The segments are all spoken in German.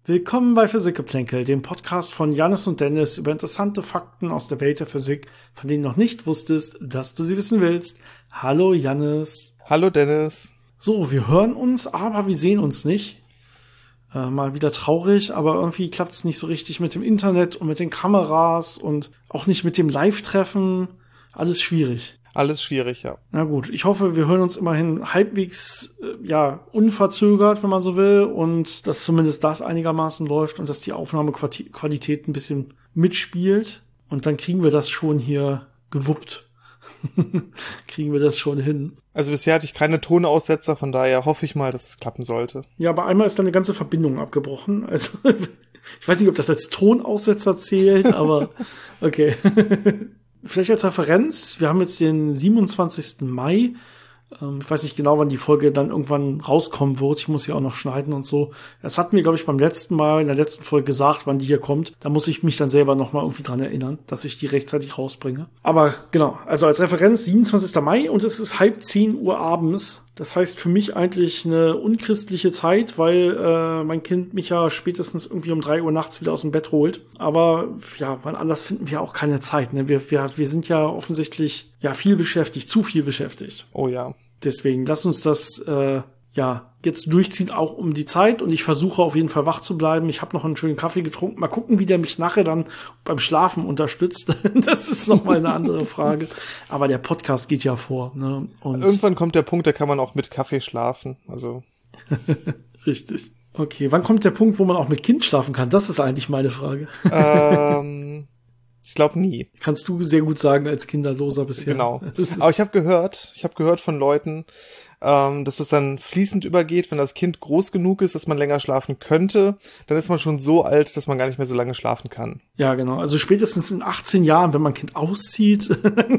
Willkommen bei Physikgeplänkel, dem Podcast von Jannis und Dennis über interessante Fakten aus der Welt der Physik, von denen du noch nicht wusstest, dass du sie wissen willst. Hallo Jannis. Hallo Dennis. So, wir hören uns, aber wir sehen uns nicht. Mal wieder traurig, aber irgendwie klappt es nicht so richtig mit dem Internet und mit den Kameras und auch nicht mit dem Live-Treffen. Alles schwierig. Alles schwierig, ja. Na gut, ich hoffe, wir hören uns immerhin halbwegs, unverzögert, wenn man so will, und dass zumindest das einigermaßen läuft und dass die Aufnahmequalität ein bisschen mitspielt. Und dann kriegen wir das schon hier gewuppt. Kriegen wir das schon hin. Also bisher hatte ich keine Tonaussetzer, von daher hoffe ich mal, dass es klappen sollte. Ja, aber einmal ist dann eine ganze Verbindung abgebrochen. Also ich weiß nicht, ob das als Tonaussetzer zählt, aber okay. Vielleicht als Referenz, wir haben jetzt den 27. Mai. Ich weiß nicht genau, wann die Folge dann irgendwann rauskommen wird. Ich muss hier auch noch schneiden und so. Das hatten wir, glaube ich, beim letzten Mal, in der letzten Folge gesagt, wann die hier kommt. Da muss ich mich dann selber noch mal irgendwie dran erinnern, dass ich die rechtzeitig rausbringe. Aber genau, also als Referenz 27. Mai und es ist 9:30 abends. Das heißt für mich eigentlich eine unchristliche Zeit, weil mein Kind mich ja spätestens irgendwie um 3 Uhr nachts wieder aus dem Bett holt. Aber ja, wann anders finden wir auch keine Zeit. Ne? Wir sind ja offensichtlich viel beschäftigt, zu viel beschäftigt. Oh ja. Deswegen lass uns das jetzt durchziehen, auch um die Zeit. Und ich versuche auf jeden Fall wach zu bleiben. Ich habe noch einen schönen Kaffee getrunken. Mal gucken, wie der mich nachher dann beim Schlafen unterstützt. Das ist nochmal eine andere Frage. Aber der Podcast geht ja vor. Ne? Und irgendwann kommt der Punkt, da kann man auch mit Kaffee schlafen. Also richtig. Okay, wann kommt der Punkt, wo man auch mit Kind schlafen kann? Das ist eigentlich meine Frage. Ich glaube nie. Kannst du sehr gut sagen als Kinderloser bisher. Genau. Aber ich habe gehört von Leuten, dass es dann fließend übergeht, wenn das Kind groß genug ist, dass man länger schlafen könnte, dann ist man schon so alt, dass man gar nicht mehr so lange schlafen kann. Ja, genau. Also spätestens in 18 Jahren, wenn mein Kind auszieht,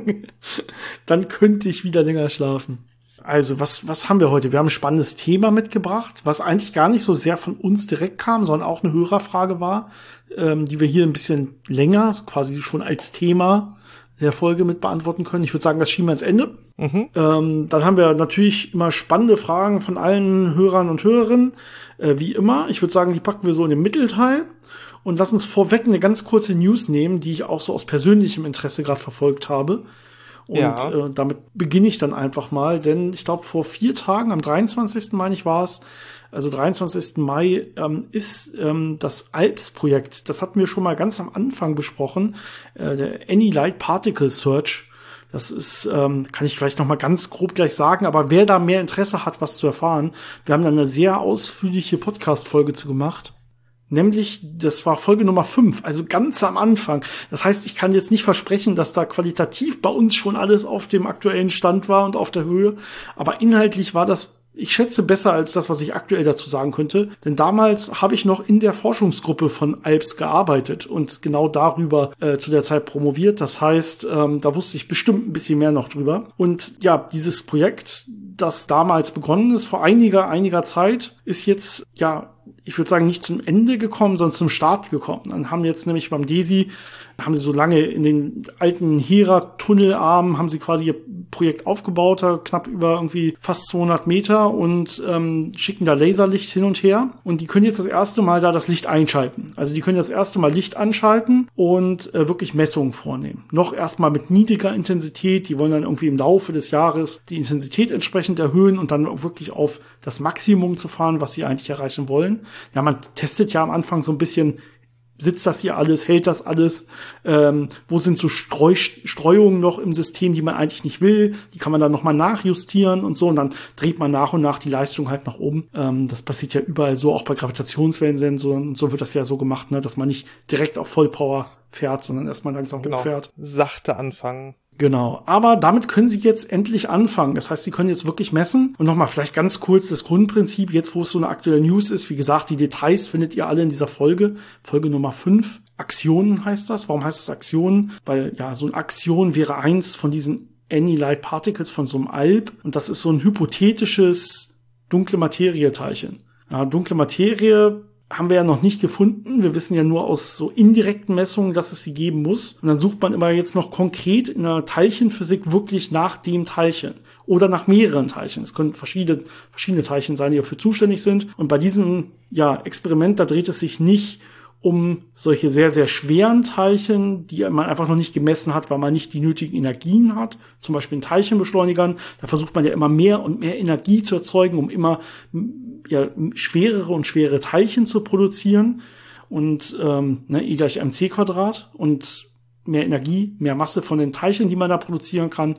dann könnte ich wieder länger schlafen. Also, was haben wir heute? Wir haben ein spannendes Thema mitgebracht, was eigentlich gar nicht so sehr von uns direkt kam, sondern auch eine Hörerfrage war, die wir hier ein bisschen länger, quasi schon als Thema der Folge mit beantworten können. Ich würde sagen, das schieben wir ans Ende. Dann haben wir natürlich immer spannende Fragen von allen Hörern und Hörerinnen, wie immer. Ich würde sagen, die packen wir so in den Mittelteil. Und lass uns vorweg eine ganz kurze News nehmen, die ich auch so aus persönlichem Interesse gerade verfolgt habe. Und damit beginne ich dann einfach mal, denn ich glaube, vor 4 Tagen, am 23. meine ich war es, also 23. Mai, ist das ALPS-Projekt, das hatten wir schon mal ganz am Anfang besprochen, der Any Light Particle Search. Das ist, kann ich vielleicht noch mal ganz grob gleich sagen, aber wer da mehr Interesse hat, was zu erfahren, wir haben da eine sehr ausführliche Podcast-Folge zu gemacht. Nämlich, das war Folge Nummer 5, also ganz am Anfang. Das heißt, ich kann jetzt nicht versprechen, dass da qualitativ bei uns schon alles auf dem aktuellen Stand war und auf der Höhe. Aber inhaltlich war das, ich schätze, besser als das, was ich aktuell dazu sagen könnte. Denn damals habe ich noch in der Forschungsgruppe von ALPS gearbeitet und genau darüber zu der Zeit promoviert. Das heißt, da wusste ich bestimmt ein bisschen mehr noch drüber. Und ja, dieses Projekt, das damals begonnen ist, vor einiger Zeit, ist jetzt, ich würde sagen, nicht zum Ende gekommen, sondern zum Start gekommen. Dann haben jetzt nämlich beim DESI, haben sie so lange in den alten Hera-Tunnelarmen, haben sie quasi ihr Projekt aufgebaut, knapp über irgendwie fast 200 Meter und schicken da Laserlicht hin und her. Und die können jetzt das erste Mal da das Licht einschalten. Also die können das erste Mal Licht anschalten und wirklich Messungen vornehmen. Noch erstmal mit niedriger Intensität. Die wollen dann irgendwie im Laufe des Jahres die Intensität entsprechend erhöhen und dann auch wirklich auf das Maximum zu fahren, was sie eigentlich erreichen wollen. Ja, man testet ja am Anfang so ein bisschen, sitzt das hier alles, hält das alles, wo sind so Streuungen noch im System, die man eigentlich nicht will, die kann man dann nochmal nachjustieren und so und dann dreht man nach und nach die Leistung halt nach oben. Das passiert ja überall so, auch bei Gravitationswellensensoren und so wird das ja so gemacht, ne, dass man nicht direkt auf Vollpower fährt, sondern erstmal langsam hochfährt. Sachte anfangen. Genau, aber damit können Sie jetzt endlich anfangen. Das heißt, Sie können jetzt wirklich messen. Und nochmal vielleicht ganz kurz das Grundprinzip, jetzt wo es so eine aktuelle News ist. Wie gesagt, die Details findet ihr alle in dieser Folge. Folge Nummer 5. Aktionen heißt das. Warum heißt das Aktionen? Weil ja, so eine Aktion wäre eins von diesen Any Light Particles von so einem ALP. Und das ist so ein hypothetisches dunkle Materie-Teilchen. Ja, dunkle Materie haben wir ja noch nicht gefunden. Wir wissen ja nur aus so indirekten Messungen, dass es sie geben muss. Und dann sucht man immer jetzt noch konkret in der Teilchenphysik wirklich nach dem Teilchen oder nach mehreren Teilchen. Es können verschiedene Teilchen sein, die dafür zuständig sind. Und bei diesem Experiment, da dreht es sich nicht um solche sehr, sehr schweren Teilchen, die man einfach noch nicht gemessen hat, weil man nicht die nötigen Energien hat. Zum Beispiel in Teilchenbeschleunigern. Da versucht man ja immer mehr und mehr Energie zu erzeugen, um immer schwerere und schwere Teilchen zu produzieren. Und E = mc². Und mehr Energie, mehr Masse von den Teilchen, die man da produzieren kann.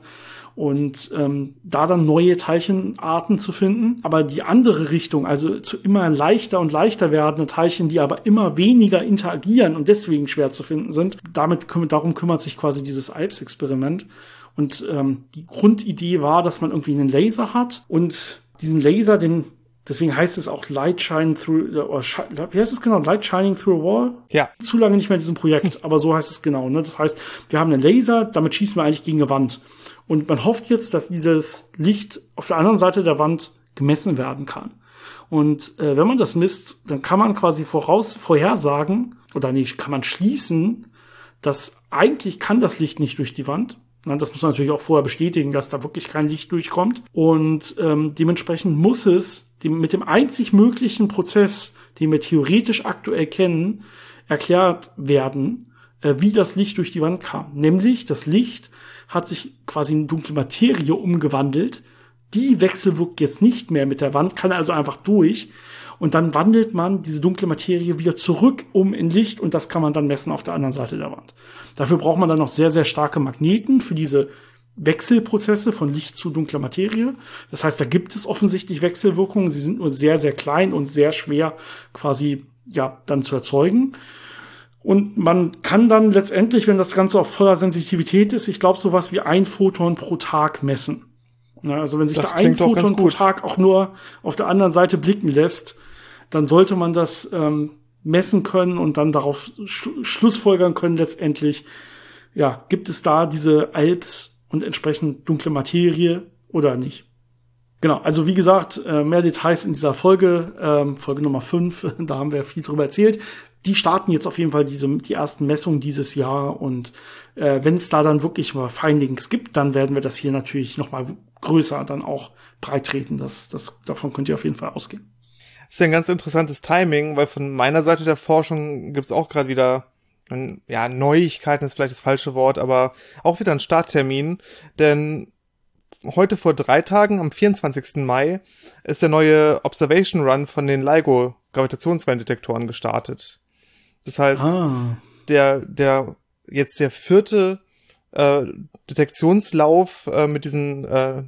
Und da dann neue Teilchenarten zu finden. Aber die andere Richtung, also zu immer leichter und leichter werdende Teilchen, die aber immer weniger interagieren und deswegen schwer zu finden sind, darum kümmert sich quasi dieses Alps-Experiment. Und die Grundidee war, dass man irgendwie einen Laser hat und diesen Laser, deswegen heißt es auch Light Shining Through, wie heißt es genau? Light Shining Through a Wall? Ja. Zu lange nicht mehr in diesem Projekt, aber so heißt es genau. Ne? Das heißt, wir haben einen Laser, damit schießen wir eigentlich gegen eine Wand. Und man hofft jetzt, dass dieses Licht auf der anderen Seite der Wand gemessen werden kann. Und wenn man das misst, dann kann man quasi vorhersagen, kann man schließen, dass eigentlich kann das Licht nicht durch die Wand. Das muss man natürlich auch vorher bestätigen, dass da wirklich kein Licht durchkommt. Und dementsprechend muss es mit dem einzig möglichen Prozess, den wir theoretisch aktuell kennen, erklärt werden, wie das Licht durch die Wand kam. Nämlich, das Licht hat sich quasi in dunkle Materie umgewandelt. Die wechselwirkt jetzt nicht mehr mit der Wand, kann also einfach durch. Und dann wandelt man diese dunkle Materie wieder zurück in Licht und das kann man dann messen auf der anderen Seite der Wand. Dafür braucht man dann noch sehr, sehr starke Magneten für diese Wechselprozesse von Licht zu dunkler Materie. Das heißt, da gibt es offensichtlich Wechselwirkungen. Sie sind nur sehr, sehr klein und sehr schwer quasi dann zu erzeugen. Und man kann dann letztendlich, wenn das Ganze auf voller Sensitivität ist, ich glaube, sowas wie 1 Photon pro Tag messen. Ja, also wenn sich da 1 Photon pro Tag auch nur auf der anderen Seite blicken lässt, dann sollte man das messen können und dann darauf schlussfolgern können letztendlich, gibt es da diese Alps und entsprechend dunkle Materie oder nicht. Genau, also wie gesagt, mehr Details in dieser Folge, Folge Nummer 5, da haben wir viel drüber erzählt. Die starten jetzt auf jeden Fall die ersten Messungen dieses Jahr und wenn es da dann wirklich mal Findings gibt, dann werden wir das hier natürlich noch mal größer dann auch breit treten. Davon könnt ihr auf jeden Fall ausgehen. Das ist ja ein ganz interessantes Timing, weil von meiner Seite der Forschung gibt's auch gerade wieder, Neuigkeiten ist vielleicht das falsche Wort, aber auch wieder ein Starttermin, denn heute vor 3 Tagen, am 24. Mai, ist der neue Observation Run von den LIGO Gravitationswellendetektoren gestartet. Das heißt, der 4. Detektionslauf mit diesen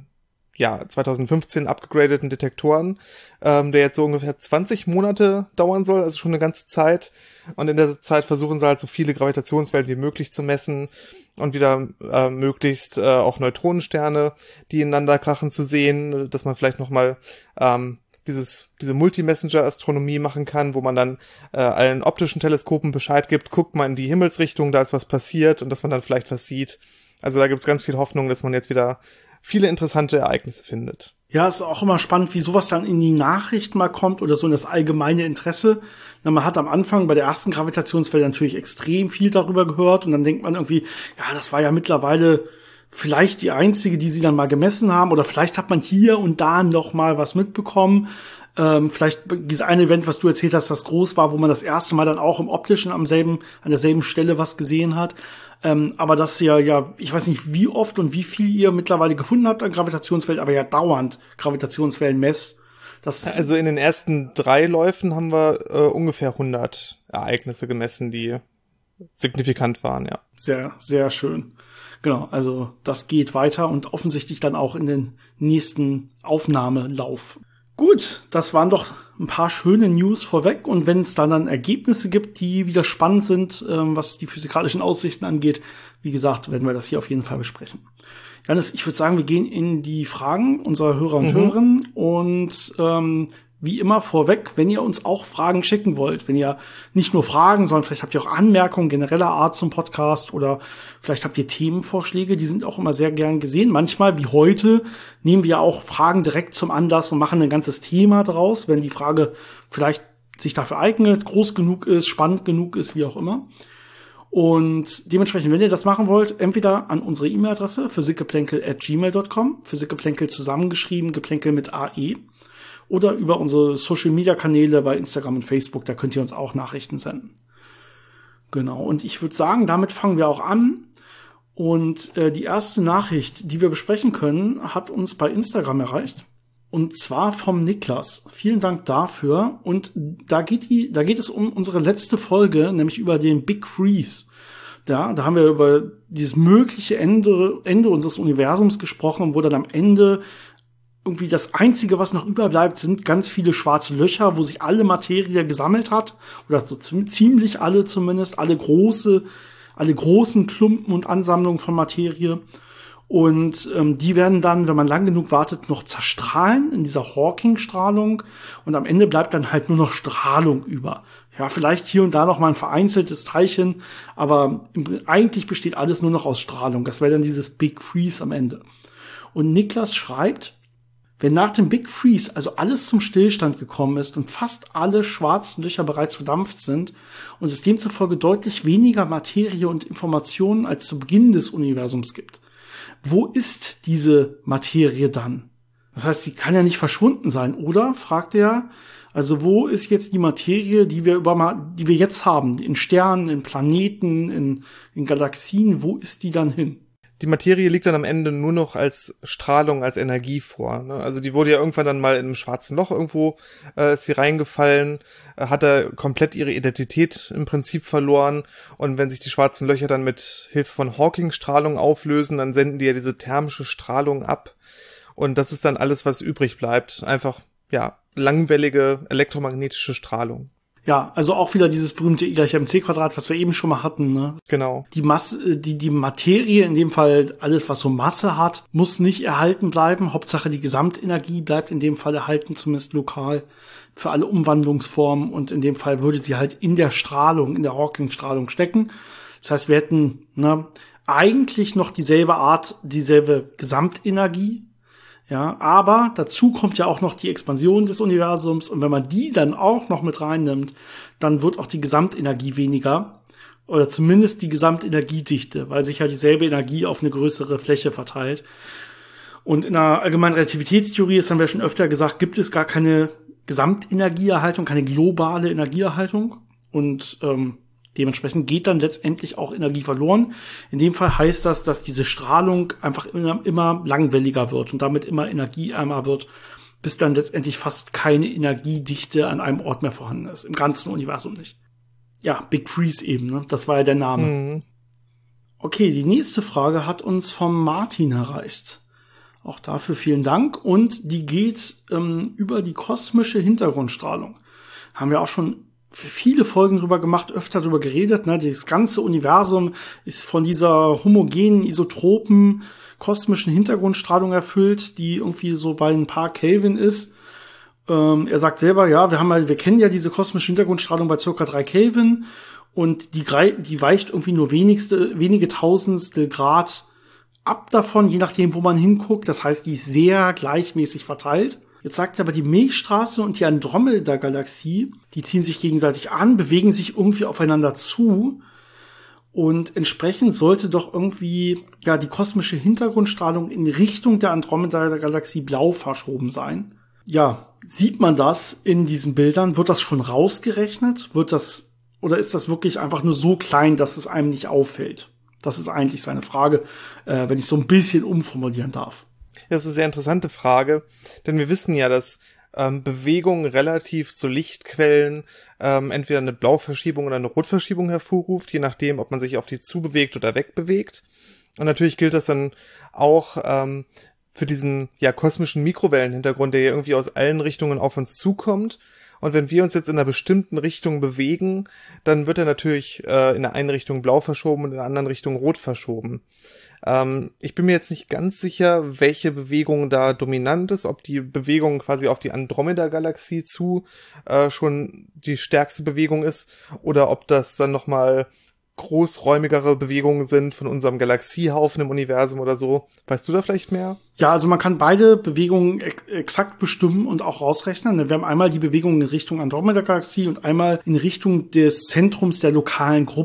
2015 abgegradeten Detektoren, der jetzt so ungefähr 20 Monate dauern soll, also schon eine ganze Zeit. Und in der Zeit versuchen sie halt so viele Gravitationswellen wie möglich zu messen und wieder möglichst auch Neutronensterne, die ineinander krachen, zu sehen, dass man vielleicht nochmal diese Multi-Messenger-Astronomie machen kann, wo man dann allen optischen Teleskopen Bescheid gibt, guckt mal in die Himmelsrichtung, da ist was passiert und dass man dann vielleicht was sieht. Also da gibt es ganz viel Hoffnung, dass man jetzt wieder viele interessante Ereignisse findet. Ja, ist auch immer spannend, wie sowas dann in die Nachrichten mal kommt oder so in das allgemeine Interesse. Man hat am Anfang bei der ersten Gravitationswelle natürlich extrem viel darüber gehört und dann denkt man irgendwie, das war ja mittlerweile vielleicht die einzige, die sie dann mal gemessen haben oder vielleicht hat man hier und da noch mal was mitbekommen. Vielleicht dieses eine Event, was du erzählt hast, das groß war, wo man das erste Mal dann auch im Optischen an derselben Stelle was gesehen hat. Aber das ich weiß nicht, wie oft und wie viel ihr mittlerweile gefunden habt an Gravitationswellen, aber dauernd Gravitationswellen messt. Also in den ersten 3 Läufen haben wir ungefähr 100 Ereignisse gemessen, die signifikant waren, ja. Sehr, sehr schön. Genau, also das geht weiter und offensichtlich dann auch in den nächsten Aufnahmelauf. Gut, das waren doch ein paar schöne News vorweg und wenn es dann Ergebnisse gibt, die wieder spannend sind, was die physikalischen Aussichten angeht, wie gesagt, werden wir das hier auf jeden Fall besprechen. Janis, ich würde sagen, wir gehen in die Fragen unserer Hörer und Hörerinnen und wie immer vorweg, wenn ihr uns auch Fragen schicken wollt, wenn ihr nicht nur Fragen, sondern vielleicht habt ihr auch Anmerkungen genereller Art zum Podcast oder vielleicht habt ihr Themenvorschläge, die sind auch immer sehr gern gesehen. Manchmal, wie heute, nehmen wir auch Fragen direkt zum Anlass und machen ein ganzes Thema draus, wenn die Frage vielleicht sich dafür eignet, groß genug ist, spannend genug ist, wie auch immer. Und dementsprechend, wenn ihr das machen wollt, entweder an unsere E-Mail-Adresse physikgeplänkel@gmail.com, Physikgeplänkel zusammengeschrieben, Geplänkel mit AE. oder über unsere Social-Media-Kanäle bei Instagram und Facebook. Da könnt ihr uns auch Nachrichten senden. Genau, und ich würde sagen, damit fangen wir auch an. Und die erste Nachricht, die wir besprechen können, hat uns bei Instagram erreicht. Und zwar vom Niklas. Vielen Dank dafür. Und da geht es um unsere letzte Folge, nämlich über den Big Freeze. Ja, da haben wir über dieses mögliche Ende unseres Universums gesprochen, wo dann am Ende irgendwie das Einzige, was noch überbleibt, sind ganz viele schwarze Löcher, wo sich alle Materie gesammelt hat. Oder so ziemlich alle zumindest, alle großen Klumpen und Ansammlungen von Materie. Und die werden dann, wenn man lang genug wartet, noch zerstrahlen in dieser Hawking-Strahlung. Und am Ende bleibt dann halt nur noch Strahlung über. Ja, vielleicht hier und da noch mal ein vereinzeltes Teilchen, aber eigentlich besteht alles nur noch aus Strahlung. Das wäre dann dieses Big Freeze am Ende. Und Niklas schreibt, wenn nach dem Big Freeze also alles zum Stillstand gekommen ist und fast alle schwarzen Löcher bereits verdampft sind und es demzufolge deutlich weniger Materie und Informationen als zu Beginn des Universums gibt, wo ist diese Materie dann? Das heißt, sie kann ja nicht verschwunden sein, oder? Fragt er. Also wo ist jetzt die Materie, die wir jetzt haben? In Sternen, in Planeten, in Galaxien, wo ist die dann hin? Die Materie liegt dann am Ende nur noch als Strahlung, als Energie vor. Ne? Also die wurde ja irgendwann dann mal in einem schwarzen Loch irgendwo, ist sie reingefallen, hat da komplett ihre Identität im Prinzip verloren. Und wenn sich die schwarzen Löcher dann mit Hilfe von Hawking-Strahlung auflösen, dann senden die ja diese thermische Strahlung ab. Und das ist dann alles, was übrig bleibt. Einfach, ja, langwellige elektromagnetische Strahlung. Ja, also auch wieder dieses berühmte E=mc², was wir eben schon mal hatten, ne? Genau. Die Masse, die Materie, in dem Fall alles, was so Masse hat, muss nicht erhalten bleiben. Hauptsache die Gesamtenergie bleibt in dem Fall erhalten, zumindest lokal, für alle Umwandlungsformen. Und in dem Fall würde sie halt in der Strahlung, in der Hawking-Strahlung stecken. Das heißt, wir hätten eigentlich noch dieselbe Gesamtenergie. Ja, aber dazu kommt ja auch noch die Expansion des Universums, und wenn man die dann auch noch mit reinnimmt, dann wird auch die Gesamtenergie weniger, oder zumindest die Gesamtenergiedichte, weil sich ja dieselbe Energie auf eine größere Fläche verteilt. Und in der allgemeinen Relativitätstheorie, das haben wir schon öfter gesagt, gibt es gar keine Gesamtenergieerhaltung, keine globale Energieerhaltung, und dementsprechend geht dann letztendlich auch Energie verloren. In dem Fall heißt das, dass diese Strahlung einfach immer langwelliger wird und damit immer energieärmer wird, bis dann letztendlich fast keine Energiedichte an einem Ort mehr vorhanden ist. Im ganzen Universum nicht. Ja, Big Freeze eben, ne? Das war ja der Name. Mhm. Okay, die nächste Frage hat uns vom Martin erreicht. Auch dafür vielen Dank. Und die geht über die kosmische Hintergrundstrahlung. Haben wir auch schon viele Folgen drüber gemacht, öfter drüber geredet, ne? Das ganze Universum ist von dieser homogenen, isotropen, kosmischen Hintergrundstrahlung erfüllt, die irgendwie so bei ein paar Kelvin ist. Er sagt selber, ja, wir kennen ja diese kosmische Hintergrundstrahlung bei circa 3 Kelvin, und die weicht irgendwie nur wenige Tausendstel Grad ab davon, je nachdem, wo man hinguckt. Das heißt, die ist sehr gleichmäßig verteilt. Jetzt sagt er aber, die Milchstraße und die Andromeda-Galaxie, die ziehen sich gegenseitig an, bewegen sich irgendwie aufeinander zu. Und entsprechend sollte doch irgendwie die kosmische Hintergrundstrahlung in Richtung der Andromeda-Galaxie blau verschoben sein. Ja, sieht man das in diesen Bildern? Wird das schon rausgerechnet? Oder ist das wirklich einfach nur so klein, dass es einem nicht auffällt? Das ist eigentlich seine Frage, wenn ich so ein bisschen umformulieren darf. Das ist eine sehr interessante Frage, denn wir wissen ja, dass Bewegung relativ zu Lichtquellen entweder eine Blauverschiebung oder eine Rotverschiebung hervorruft, je nachdem, ob man sich auf die zubewegt oder wegbewegt. Und natürlich gilt das dann auch für diesen kosmischen Mikrowellenhintergrund, der ja irgendwie aus allen Richtungen auf uns zukommt. Und wenn wir uns jetzt in einer bestimmten Richtung bewegen, dann wird er natürlich in der einen Richtung blau verschoben und in der anderen Richtung rot verschoben. Ich bin mir jetzt nicht ganz sicher, welche Bewegung da dominant ist, ob die Bewegung quasi auf die Andromeda-Galaxie zu schon die stärkste Bewegung ist oder ob das dann nochmal großräumigere Bewegungen sind von unserem Galaxiehaufen im Universum oder so. Weißt du da vielleicht mehr? Ja, also man kann beide Bewegungen exakt bestimmen und auch rausrechnen. Wir haben einmal die Bewegung in Richtung Andromeda-Galaxie und einmal in Richtung des Zentrums der lokalen Gruppe.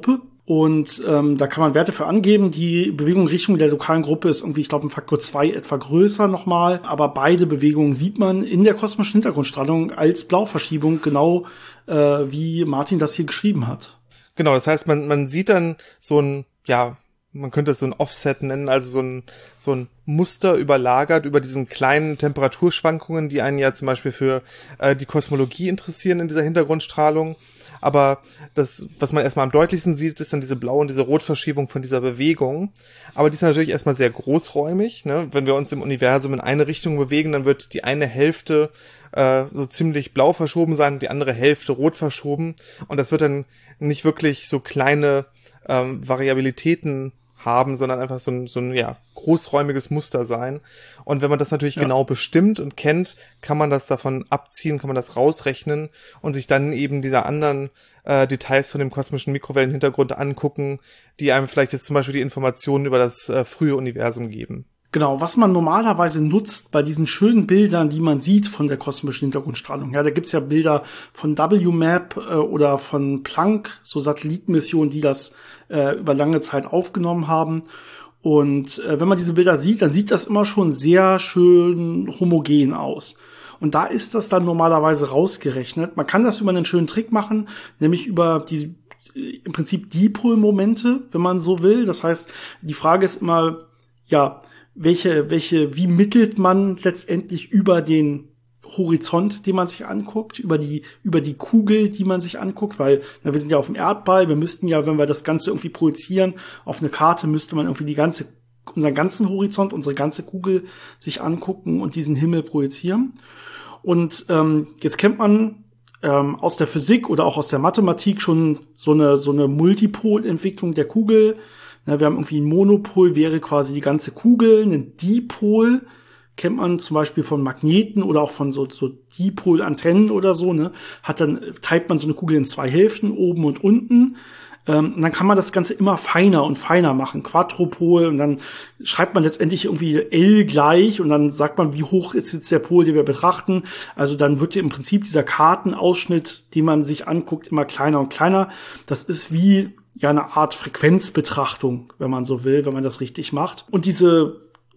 Und da kann man Werte für angeben. Die Bewegung in Richtung der lokalen Gruppe ist irgendwie, ich glaube, ein Faktor 2 etwa größer nochmal. Aber beide Bewegungen sieht man in der kosmischen Hintergrundstrahlung als Blauverschiebung, genau wie Martin das hier geschrieben hat. Genau, das heißt, man sieht dann so ein, ja, man könnte es so ein Offset nennen, also so ein Muster überlagert über diesen kleinen Temperaturschwankungen, die einen ja zum Beispiel für die Kosmologie interessieren in dieser Hintergrundstrahlung. Aber das, was man erstmal am deutlichsten sieht, ist dann diese Blau- und diese Rotverschiebung von dieser Bewegung. Aber die ist natürlich erstmal sehr großräumig, ne? Wenn wir uns im Universum in eine Richtung bewegen, dann wird die eine Hälfte so ziemlich blau verschoben sein, die andere Hälfte rot verschoben. Und das wird dann nicht wirklich so kleine Variabilitäten haben, sondern einfach so ein ja, großräumiges Muster sein. Und wenn man das natürlich genau bestimmt und kennt, kann man das davon abziehen, kann man das rausrechnen und sich dann eben diese anderen Details von dem kosmischen Mikrowellenhintergrund angucken, die einem vielleicht jetzt zum Beispiel die Informationen über das frühe Universum geben. Genau, was man normalerweise nutzt bei diesen schönen Bildern, die man sieht von der kosmischen Hintergrundstrahlung. Ja, da gibt's ja Bilder von WMAP oder von Planck, so Satellitenmissionen, die das über lange Zeit aufgenommen haben. Und wenn man diese Bilder sieht, dann sieht das immer schon sehr schön homogen aus. Und da ist das dann normalerweise rausgerechnet. Man kann das über einen schönen Trick machen, nämlich über die im Prinzip Dipolmomente, wenn man so will. Das heißt, die Frage ist immer, ja, wie mittelt man letztendlich über den Horizont, den man sich anguckt, über die Kugel, die man sich anguckt, weil wir sind ja auf dem Erdball, wir müssten ja, wenn wir das Ganze irgendwie projizieren, auf eine Karte müsste man irgendwie unseren ganzen Horizont, unsere ganze Kugel sich angucken und diesen Himmel projizieren. Und jetzt kennt man aus der Physik oder auch aus der Mathematik schon so eine Multipolentwicklung der Kugel. Wir haben irgendwie ein Monopol, wäre quasi die ganze Kugel. Ein Dipol kennt man zum Beispiel von Magneten oder auch von so Dipolantennen oder so, ne? Teilt man so eine Kugel in zwei Hälften, oben und unten. Und dann kann man das Ganze immer feiner und feiner machen, Quadrupol, und dann schreibt man letztendlich irgendwie L gleich und dann sagt man, wie hoch ist jetzt der Pol, den wir betrachten. Also dann wird im Prinzip dieser Kartenausschnitt, den man sich anguckt, immer kleiner und kleiner. Das ist wie ja eine Art Frequenzbetrachtung, wenn man so will, wenn man das richtig macht. Und diese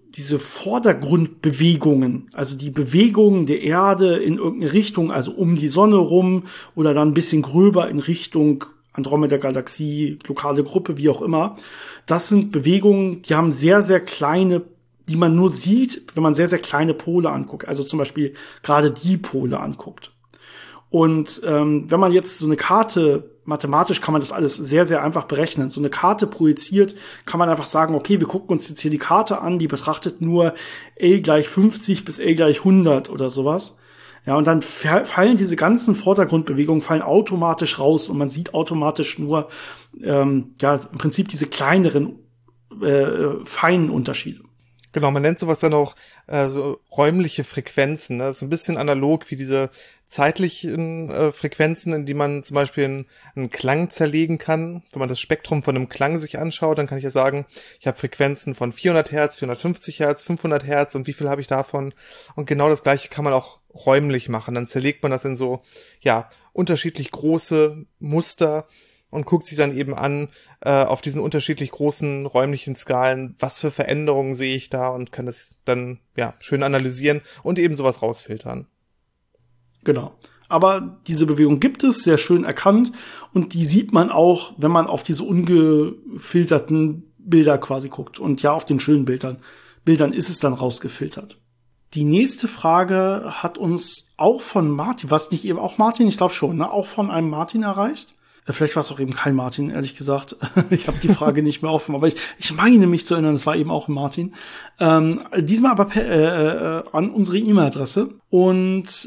Vordergrundbewegungen, also die Bewegungen der Erde in irgendeine Richtung, also um die Sonne rum oder dann ein bisschen gröber in Richtung Andromeda-Galaxie, lokale Gruppe, wie auch immer, das sind Bewegungen, die haben sehr, sehr kleine, die man nur sieht, wenn man sehr, sehr kleine Pole anguckt, also zum Beispiel gerade die Pole anguckt. Und wenn man jetzt so eine Karte, mathematisch kann man das alles sehr, sehr einfach berechnen. So eine Karte projiziert, kann man einfach sagen, okay, wir gucken uns jetzt hier die Karte an, die betrachtet nur L gleich 50 bis L gleich 100 oder sowas. Ja, und dann fallen diese ganzen Vordergrundbewegungen fallen automatisch raus und man sieht automatisch nur, im Prinzip diese kleineren, feinen Unterschiede. Genau, man nennt sowas dann auch so räumliche Frequenzen. Ne? Das ist so ein bisschen analog wie diese zeitlichen Frequenzen, in die man zum Beispiel einen Klang zerlegen kann. Wenn man das Spektrum von einem Klang sich anschaut, dann kann ich ja sagen, ich habe Frequenzen von 400 Hertz, 450 Hertz, 500 Hertz und wie viel habe ich davon? Und genau das Gleiche kann man auch räumlich machen. Dann zerlegt man das in so, ja, unterschiedlich große Muster und guckt sich dann eben an, auf diesen unterschiedlich großen räumlichen Skalen, was für Veränderungen sehe ich da und kann das dann, ja, schön analysieren und eben sowas rausfiltern. Genau. Aber diese Bewegung gibt es, sehr schön erkannt. Und die sieht man auch, wenn man auf diese ungefilterten Bilder quasi guckt. Und ja, auf den schönen Bildern ist es dann rausgefiltert. Die nächste Frage hat uns auch von Martin, was nicht eben auch Martin, ich glaube schon, ne, auch von einem Martin erreicht. Vielleicht war es auch eben kein Martin, ehrlich gesagt. Ich habe die Frage nicht mehr offen, aber ich meine mich zu erinnern, es war eben auch ein Martin. Diesmal aber an unsere E-Mail-Adresse. Und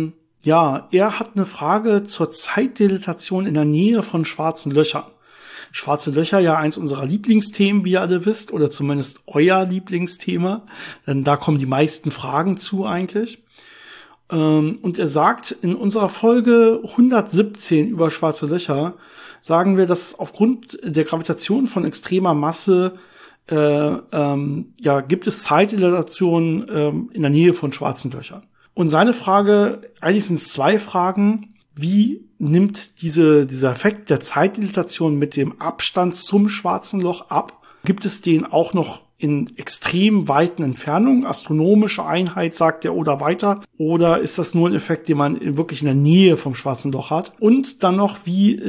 er hat eine Frage zur Zeitdilatation in der Nähe von schwarzen Löchern. Schwarze Löcher, ja eins unserer Lieblingsthemen, wie ihr alle wisst, oder zumindest euer Lieblingsthema. Denn da kommen die meisten Fragen zu eigentlich. Und er sagt, in unserer Folge 117 über schwarze Löcher sagen wir, dass aufgrund der Gravitation von extremer Masse gibt es Zeitdilatation in der Nähe von schwarzen Löchern. Und seine Frage, eigentlich sind es zwei Fragen. wie nimmt dieser Effekt der Zeitdilatation mit dem Abstand zum schwarzen Loch ab? Gibt es den auch noch in extrem weiten Entfernungen, astronomische Einheit, sagt er, oder weiter? Oder ist das nur ein Effekt, den man wirklich in der Nähe vom schwarzen Loch hat? Und dann noch,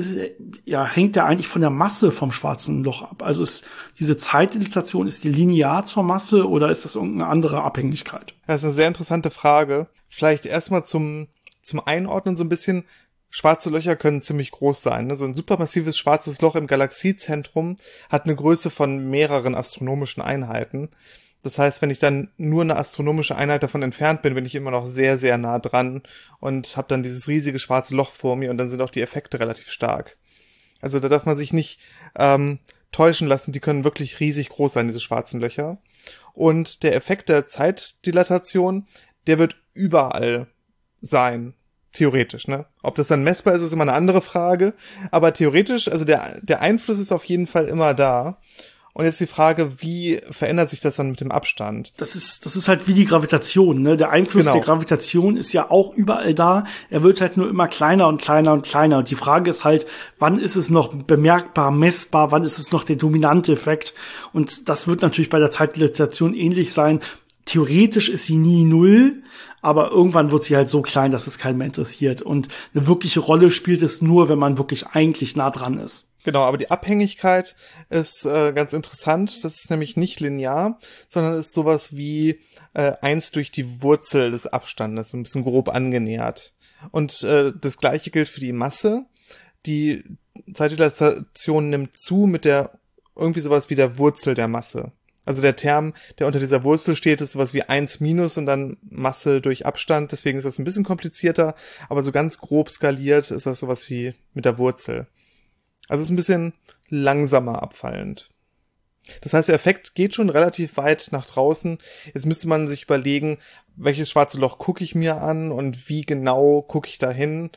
hängt der eigentlich von der Masse vom schwarzen Loch ab? Also ist diese Zeitdilatation, ist die linear zur Masse oder ist das irgendeine andere Abhängigkeit? Das ist eine sehr interessante Frage. Vielleicht erstmal zum Einordnen so ein bisschen. Schwarze Löcher können ziemlich groß sein. Ne? So ein supermassives schwarzes Loch im Galaxiezentrum hat eine Größe von mehreren astronomischen Einheiten. Das heißt, wenn ich dann nur eine astronomische Einheit davon entfernt bin ich immer noch sehr, sehr nah dran und habe dann dieses riesige schwarze Loch vor mir und dann sind auch die Effekte relativ stark. Also da darf man sich nicht täuschen lassen, die können wirklich riesig groß sein, diese schwarzen Löcher. Und der Effekt der Zeitdilatation, der wird überall sein. Theoretisch, ne? Ob das dann messbar ist, ist immer eine andere Frage. Aber theoretisch, also der Einfluss ist auf jeden Fall immer da. Und jetzt die Frage, wie verändert sich das dann mit dem Abstand? Das ist halt wie die Gravitation, ne? Der Einfluss der Gravitation ist ja auch überall da. Er wird halt nur immer kleiner und kleiner und kleiner. Und die Frage ist halt, wann ist es noch bemerkbar, messbar? Wann ist es noch der dominante Effekt? Und das wird natürlich bei der Zeitdilatation ähnlich sein. Theoretisch ist sie nie null, aber irgendwann wird sie halt so klein, dass es keinen mehr interessiert. Und eine wirkliche Rolle spielt es nur, wenn man wirklich eigentlich nah dran ist. Genau, aber die Abhängigkeit ist ganz interessant. Das ist nämlich nicht linear, sondern ist sowas wie 1 durch die Wurzel des Abstandes, so ein bisschen grob angenähert. Und das Gleiche gilt für die Masse. Die Zeitdilatation nimmt zu mit der irgendwie sowas wie der Wurzel der Masse. Also der Term, der unter dieser Wurzel steht, ist sowas wie 1 minus und dann Masse durch Abstand. Deswegen ist das ein bisschen komplizierter, aber so ganz grob skaliert ist das sowas wie mit der Wurzel. Also es ist ein bisschen langsamer abfallend. Das heißt, der Effekt geht schon relativ weit nach draußen. Jetzt müsste man sich überlegen, welches schwarze Loch gucke ich mir an und wie genau gucke ich da hin.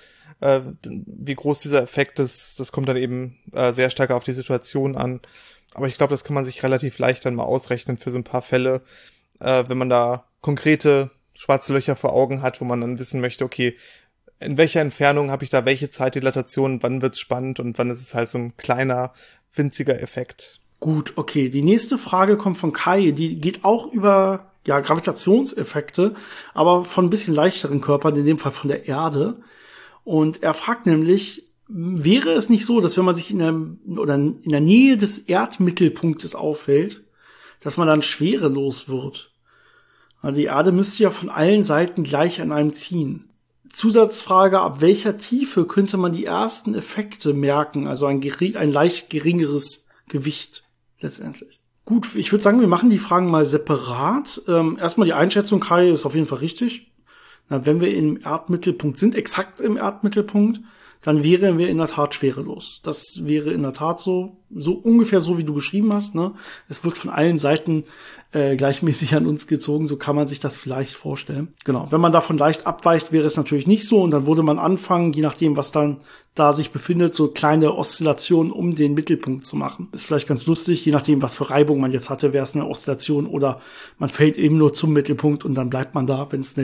Wie groß dieser Effekt ist, das kommt dann eben sehr stark auf die Situation an. Aber ich glaube, das kann man sich relativ leicht dann mal ausrechnen für so ein paar Fälle, wenn man da konkrete schwarze Löcher vor Augen hat, wo man dann wissen möchte, okay, in welcher Entfernung habe ich da welche Zeitdilatation, wann wird's spannend und wann ist es halt so ein kleiner, winziger Effekt. Gut, okay. Die nächste Frage kommt von Kai, die geht auch über Gravitationseffekte, aber von ein bisschen leichteren Körpern, in dem Fall von der Erde. Und er fragt nämlich, wäre es nicht so, dass wenn man sich in der Nähe des Erdmittelpunktes aufhält, dass man dann schwerelos wird? Also die Erde müsste ja von allen Seiten gleich an einem ziehen. Zusatzfrage, ab welcher Tiefe könnte man die ersten Effekte merken? Also ein leicht geringeres Gewicht letztendlich. Gut, ich würde sagen, wir machen die Fragen mal separat. Erstmal die Einschätzung, Kai, ist auf jeden Fall richtig. Wenn wir im Erdmittelpunkt sind, exakt im Erdmittelpunkt, dann wären wir in der Tat schwerelos. Das wäre in der Tat so ungefähr so, wie du beschrieben hast, ne? Es wird von allen Seiten gleichmäßig an uns gezogen, so kann man sich das vielleicht vorstellen. Genau, wenn man davon leicht abweicht, wäre es natürlich nicht so und dann würde man anfangen, je nachdem, was dann da sich befindet, so kleine Oszillationen um den Mittelpunkt zu machen. Ist vielleicht ganz lustig, je nachdem, was für Reibung man jetzt hatte, wäre es eine Oszillation oder man fällt eben nur zum Mittelpunkt und dann bleibt man da, wenn es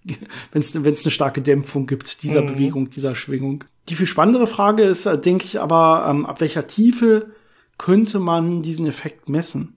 eine starke Dämpfung gibt, dieser Bewegung, dieser Schwingung. Die viel spannendere Frage ist, denke ich aber, ab welcher Tiefe könnte man diesen Effekt messen?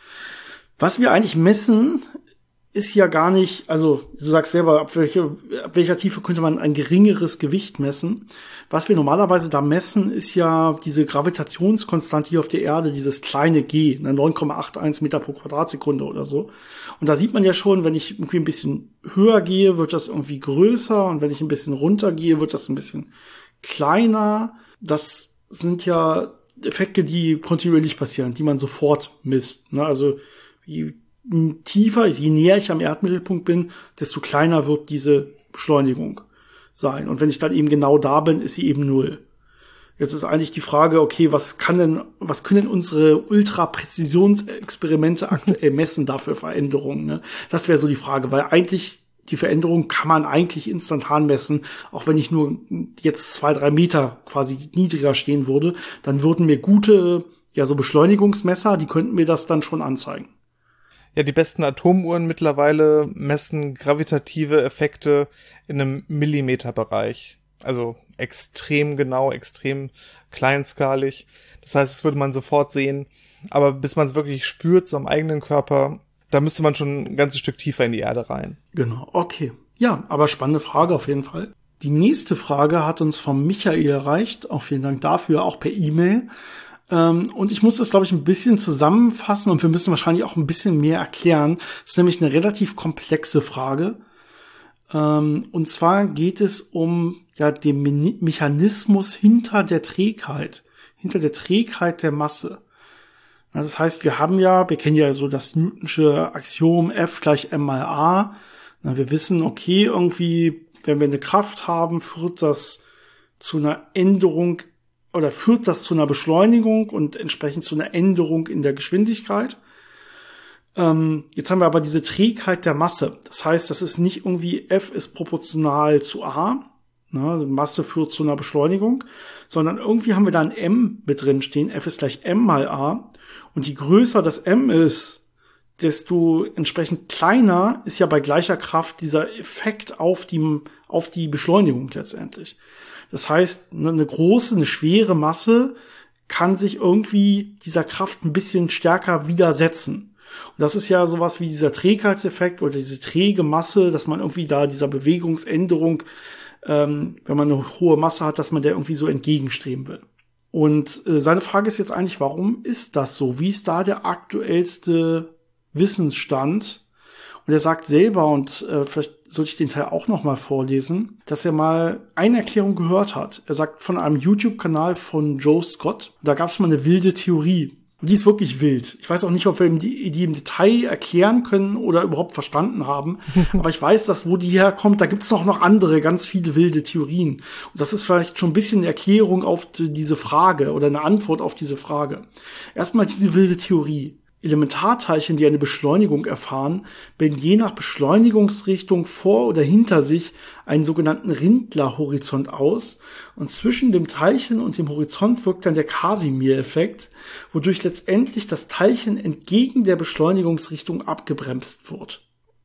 Was wir eigentlich messen, ist ja gar nicht, also du sagst selber, ab welcher Tiefe könnte man ein geringeres Gewicht messen. Was wir normalerweise da messen, ist ja diese Gravitationskonstante hier auf der Erde, dieses kleine G, 9,81 Meter pro Quadratsekunde oder so. Und da sieht man ja schon, wenn ich irgendwie ein bisschen höher gehe, wird das irgendwie größer und wenn ich ein bisschen runter gehe, wird das ein bisschen kleiner. Das sind ja Effekte, die kontinuierlich passieren, die man sofort misst. Also je tiefer, je näher ich am Erdmittelpunkt bin, desto kleiner wird diese Beschleunigung sein. Und wenn ich dann eben genau da bin, ist sie eben 0. Jetzt ist eigentlich die Frage, okay, was können unsere Ultrapräzisionsexperimente aktuell messen da für Veränderungen? Ne? Das wäre so die Frage, weil eigentlich die Veränderung kann man eigentlich instantan messen, auch wenn ich nur jetzt 2-3 Meter quasi niedriger stehen würde, dann würden mir gute, so Beschleunigungsmesser, die könnten mir das dann schon anzeigen. Ja, die besten Atomuhren mittlerweile messen gravitative Effekte in einem Millimeterbereich. Also extrem genau, extrem kleinskalig. Das heißt, das würde man sofort sehen. Aber bis man es wirklich spürt, so am eigenen Körper, da müsste man schon ein ganzes Stück tiefer in die Erde rein. Genau, okay. Ja, aber spannende Frage auf jeden Fall. Die nächste Frage hat uns von Michael erreicht. Auch vielen Dank dafür, auch per E-Mail. Und ich muss das, glaube ich, ein bisschen zusammenfassen und wir müssen wahrscheinlich auch ein bisschen mehr erklären. Das ist nämlich eine relativ komplexe Frage. Und zwar geht es um den Mechanismus hinter der Trägheit der Masse. Das heißt, wir kennen ja so das Newtonsche Axiom F = m mal a. Wir wissen, okay, irgendwie, wenn wir eine Kraft haben, führt das zu einer Änderung oder führt das zu einer Beschleunigung und entsprechend zu einer Änderung in der Geschwindigkeit. Jetzt haben wir aber diese Trägheit der Masse. Das heißt, das ist nicht irgendwie F ist proportional zu a, also Masse führt zu einer Beschleunigung, sondern irgendwie haben wir da ein m mit drin stehen, F ist = m mal a. Und je größer das m ist, desto entsprechend kleiner ist ja bei gleicher Kraft dieser Effekt auf die Beschleunigung letztendlich. Das heißt, eine schwere Masse kann sich irgendwie dieser Kraft ein bisschen stärker widersetzen. Und das ist ja sowas wie dieser Trägheitseffekt oder diese träge Masse, dass man irgendwie da dieser Bewegungsänderung, wenn man eine hohe Masse hat, dass man der irgendwie so entgegenstreben will. Und seine Frage ist jetzt eigentlich, warum ist das so? Wie ist da der aktuellste Wissensstand? Und er sagt selber, und vielleicht sollte ich den Teil auch noch mal vorlesen, dass er mal eine Erklärung gehört hat. Er sagt von einem YouTube-Kanal von Joe Scott, da gab es mal eine wilde Theorie. Und die ist wirklich wild. Ich weiß auch nicht, ob wir die im Detail erklären können oder überhaupt verstanden haben. Aber ich weiß, dass wo die herkommt, da gibt es noch andere, ganz viele wilde Theorien. Und das ist vielleicht schon ein bisschen eine Erklärung auf diese Frage oder eine Antwort auf diese Frage. Erstmal diese wilde Theorie. Elementarteilchen, die eine Beschleunigung erfahren, bilden je nach Beschleunigungsrichtung vor oder hinter sich einen sogenannten Rindler-Horizont aus und zwischen dem Teilchen und dem Horizont wirkt dann der Casimir-Effekt, wodurch letztendlich das Teilchen entgegen der Beschleunigungsrichtung abgebremst wird.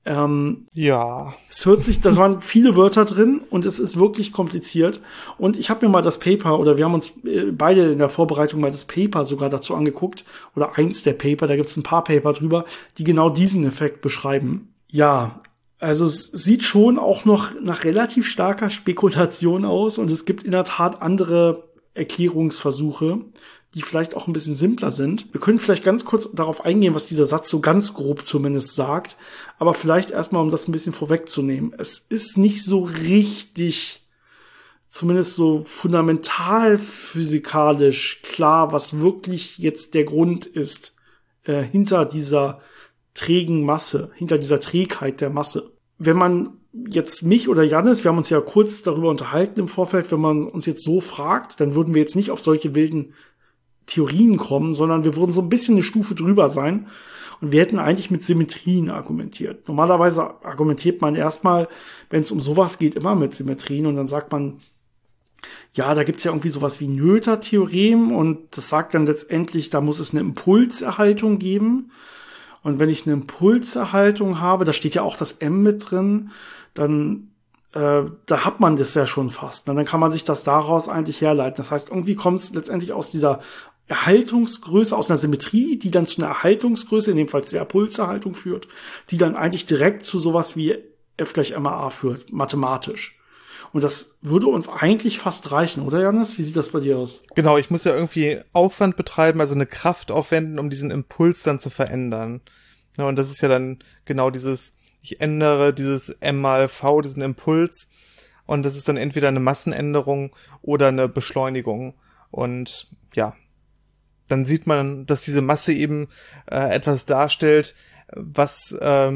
Ja. Es hört sich, das waren viele Wörter drin und es ist wirklich kompliziert. Und ich habe mir mal das Paper, oder wir haben uns beide in der Vorbereitung mal das Paper sogar dazu angeguckt, oder eins der Paper, da gibt es ein paar Paper drüber, die genau diesen Effekt beschreiben. Ja, also es sieht schon auch noch nach relativ starker Spekulation aus und es gibt in der Tat andere Erklärungsversuche, die vielleicht auch ein bisschen simpler sind. Wir können vielleicht ganz kurz darauf eingehen, was dieser Satz so ganz grob zumindest sagt, aber vielleicht erstmal, um das ein bisschen vorwegzunehmen. Es ist nicht so richtig, zumindest so fundamental physikalisch klar, was wirklich jetzt der Grund ist hinter dieser trägen Masse, hinter dieser Trägheit der Masse. Wenn man jetzt mich oder Jannis, wir haben uns ja kurz darüber unterhalten im Vorfeld, wenn man uns jetzt so fragt, dann würden wir jetzt nicht auf solche wilden Theorien kommen, sondern wir würden so ein bisschen eine Stufe drüber sein und wir hätten eigentlich mit Symmetrien argumentiert. Normalerweise argumentiert man erstmal, wenn es um sowas geht, immer mit Symmetrien und dann sagt man, ja, da gibt's ja irgendwie sowas wie Noether-Theorem und das sagt dann letztendlich, da muss es eine Impulserhaltung geben und wenn ich eine Impulserhaltung habe, da steht ja auch das M mit drin, dann da hat man das ja schon fast. Dann kann man sich das daraus eigentlich herleiten. Das heißt, irgendwie kommt es letztendlich aus dieser Erhaltungsgröße, aus einer Symmetrie, die dann zu einer Erhaltungsgröße, in dem Fall der Impulserhaltung führt, die dann eigentlich direkt zu sowas wie F = m mal a führt, mathematisch. Und das würde uns eigentlich fast reichen, oder Jannis? Wie sieht das bei dir aus? Genau, ich muss ja irgendwie Aufwand betreiben, also eine Kraft aufwenden, um diesen Impuls dann zu verändern. Ja, und das ist ja dann genau dieses, ich ändere dieses m mal v, diesen Impuls, und das ist dann entweder eine Massenänderung oder eine Beschleunigung. Und ja, dann sieht man, dass diese Masse eben etwas darstellt, was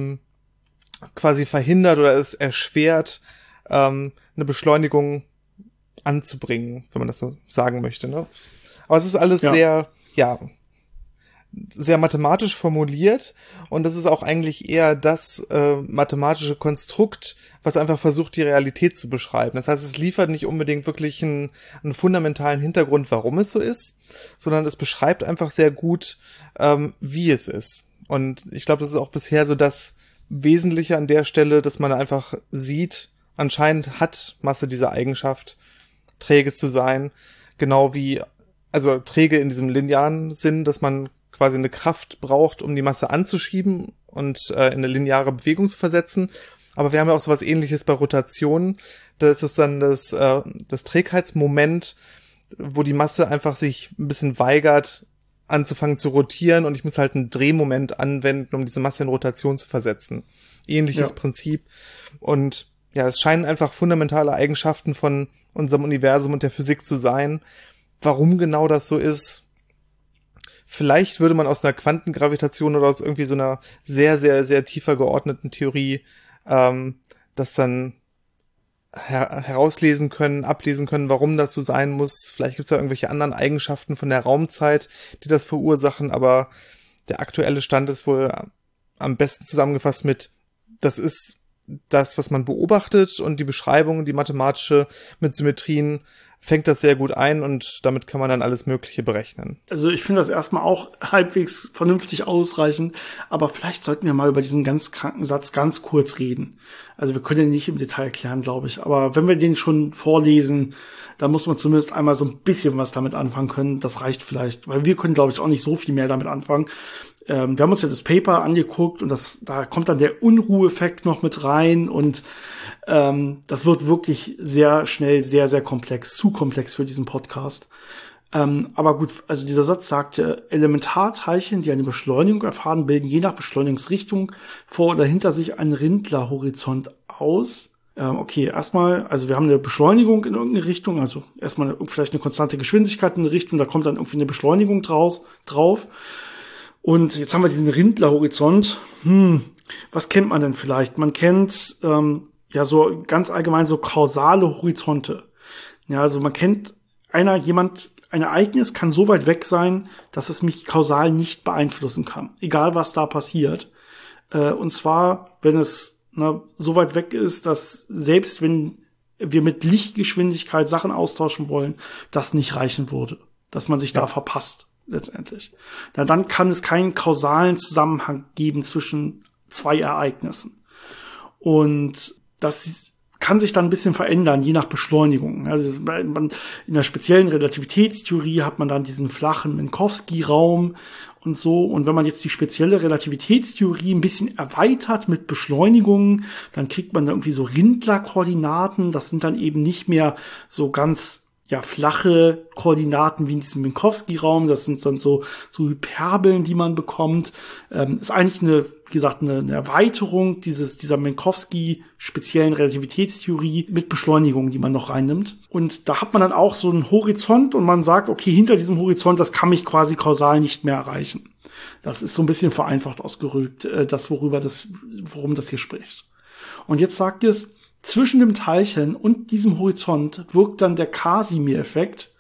quasi verhindert oder es erschwert, eine Beschleunigung anzubringen, wenn man das so sagen möchte. Ne? Aber es ist alles sehr mathematisch formuliert und das ist auch eigentlich eher das mathematische Konstrukt, was einfach versucht, die Realität zu beschreiben. Das heißt, es liefert nicht unbedingt wirklich einen fundamentalen Hintergrund, warum es so ist, sondern es beschreibt einfach sehr gut, wie es ist. Und ich glaube, das ist auch bisher so das Wesentliche an der Stelle, dass man einfach sieht, anscheinend hat Masse diese Eigenschaft, träge zu sein. Genau wie, also träge in diesem linearen Sinn, dass man quasi eine Kraft braucht, um die Masse anzuschieben und in eine lineare Bewegung zu versetzen. Aber wir haben ja auch sowas Ähnliches bei Rotation. Da ist es dann das Trägheitsmoment, wo die Masse einfach sich ein bisschen weigert, anzufangen zu rotieren, und ich muss halt einen Drehmoment anwenden, um diese Masse in Rotation zu versetzen. Ähnliches Prinzip. Und ja, es scheinen einfach fundamentale Eigenschaften von unserem Universum und der Physik zu sein. Warum genau das so ist? Vielleicht würde man aus einer Quantengravitation oder aus irgendwie so einer sehr, sehr, sehr tiefer geordneten Theorie das dann herauslesen können, ablesen können, warum das so sein muss. Vielleicht gibt es ja irgendwelche anderen Eigenschaften von der Raumzeit, die das verursachen, aber der aktuelle Stand ist wohl am besten zusammengefasst mit, das ist das, was man beobachtet, und die Beschreibung, die mathematische mit Symmetrien fängt das sehr gut ein, und damit kann man dann alles Mögliche berechnen. Also ich finde das erstmal auch halbwegs vernünftig ausreichend, aber vielleicht sollten wir mal über diesen ganz kranken Satz ganz kurz reden. Also wir können den nicht im Detail erklären, glaube ich, aber wenn wir den schon vorlesen, dann muss man zumindest einmal so ein bisschen was damit anfangen können. Das reicht vielleicht, weil wir können, glaube ich, auch nicht so viel mehr damit anfangen. Wir haben uns ja das Paper angeguckt, und da kommt dann der Unruheeffekt noch mit rein, und das wird wirklich sehr schnell sehr, sehr komplex, zu komplex für diesen Podcast. Aber gut, also dieser Satz sagte, Elementarteilchen, die eine Beschleunigung erfahren, bilden je nach Beschleunigungsrichtung vor oder hinter sich einen Rindler-Horizont aus. Okay, erstmal, also wir haben eine Beschleunigung in irgendeine Richtung, also erstmal vielleicht eine konstante Geschwindigkeit in eine Richtung, da kommt dann irgendwie eine Beschleunigung drauf. Und jetzt haben wir diesen Rindler-Horizont. Was kennt man denn vielleicht? Man kennt ja so ganz allgemein so kausale Horizonte. Ja, also man kennt ein Ereignis kann so weit weg sein, dass es mich kausal nicht beeinflussen kann, egal was da passiert. Und zwar, wenn es so weit weg ist, dass selbst wenn wir mit Lichtgeschwindigkeit Sachen austauschen wollen, das nicht reichen würde, dass man sich da verpasst letztendlich. Dann kann es keinen kausalen Zusammenhang geben zwischen zwei Ereignissen. Und das kann sich dann ein bisschen verändern, je nach Beschleunigung. Also in der speziellen Relativitätstheorie hat man dann diesen flachen Minkowski-Raum und so. Und wenn man jetzt die spezielle Relativitätstheorie ein bisschen erweitert mit Beschleunigungen, dann kriegt man da irgendwie so Rindler-Koordinaten. Das sind dann eben nicht mehr so ganz flache Koordinaten wie in diesem Minkowski-Raum. Das sind dann so Hyperbeln, die man bekommt. Ist eigentlich eine Erweiterung dieser Minkowski-speziellen Relativitätstheorie mit Beschleunigungen, die man noch reinnimmt. Und da hat man dann auch so einen Horizont, und man sagt, okay, hinter diesem Horizont, das kann mich quasi kausal nicht mehr erreichen. Das ist so ein bisschen vereinfacht ausgedrückt, worum das hier spricht. Und jetzt sagt es, zwischen dem Teilchen und diesem Horizont wirkt dann der Casimir-Effekt,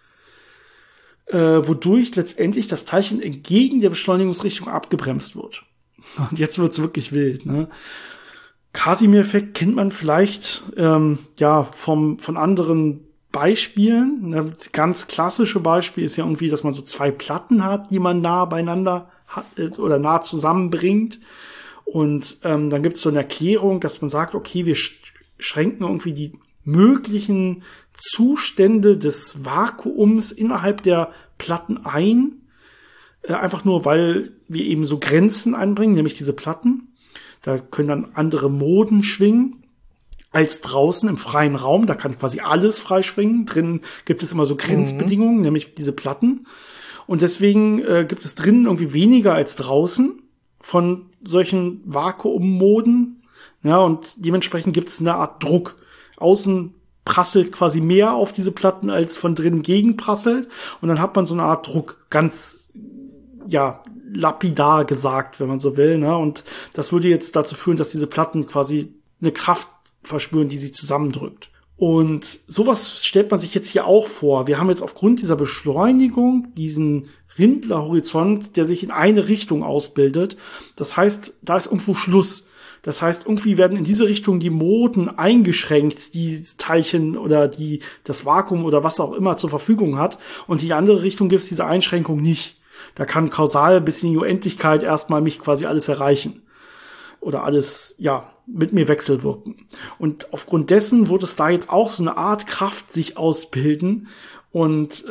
wodurch letztendlich das Teilchen entgegen der Beschleunigungsrichtung abgebremst wird. Und jetzt wird's wirklich wild, ne? Casimir-Effekt kennt man vielleicht von anderen Beispielen. Das ganz klassische Beispiel ist ja irgendwie, dass man so zwei Platten hat, die man nah beieinander hat, oder nah zusammenbringt. Und dann gibt's so eine Erklärung, dass man sagt, okay, wir schränken irgendwie die möglichen Zustände des Vakuums innerhalb der Platten ein, einfach nur, weil wir eben so Grenzen einbringen, nämlich diese Platten. Da können dann andere Moden schwingen als draußen im freien Raum. Da kann quasi alles frei schwingen. Drin gibt es immer so Grenzbedingungen, nämlich diese Platten. Und deswegen gibt es drinnen irgendwie weniger als draußen von solchen Vakuummoden. Ja, und dementsprechend gibt es eine Art Druck. Außen prasselt quasi mehr auf diese Platten, als von drinnen gegenprasselt. Und dann hat man so eine Art Druck, ganz, lapidar gesagt, wenn man so will. Ne? Und das würde jetzt dazu führen, dass diese Platten quasi eine Kraft verspüren, die sie zusammendrückt. Und sowas stellt man sich jetzt hier auch vor. Wir haben jetzt aufgrund dieser Beschleunigung diesen Rindler-Horizont, der sich in eine Richtung ausbildet. Das heißt, da ist irgendwo Schluss. Das heißt, irgendwie werden in diese Richtung die Moden eingeschränkt, die Teilchen oder das Vakuum oder was auch immer zur Verfügung hat. Und in die andere Richtung gibt es diese Einschränkung nicht. Da kann kausal bis in die Unendlichkeit erstmal mich quasi alles erreichen. Oder alles, mit mir wechselwirken. Und aufgrund dessen wird es da jetzt auch so eine Art Kraft sich ausbilden. Und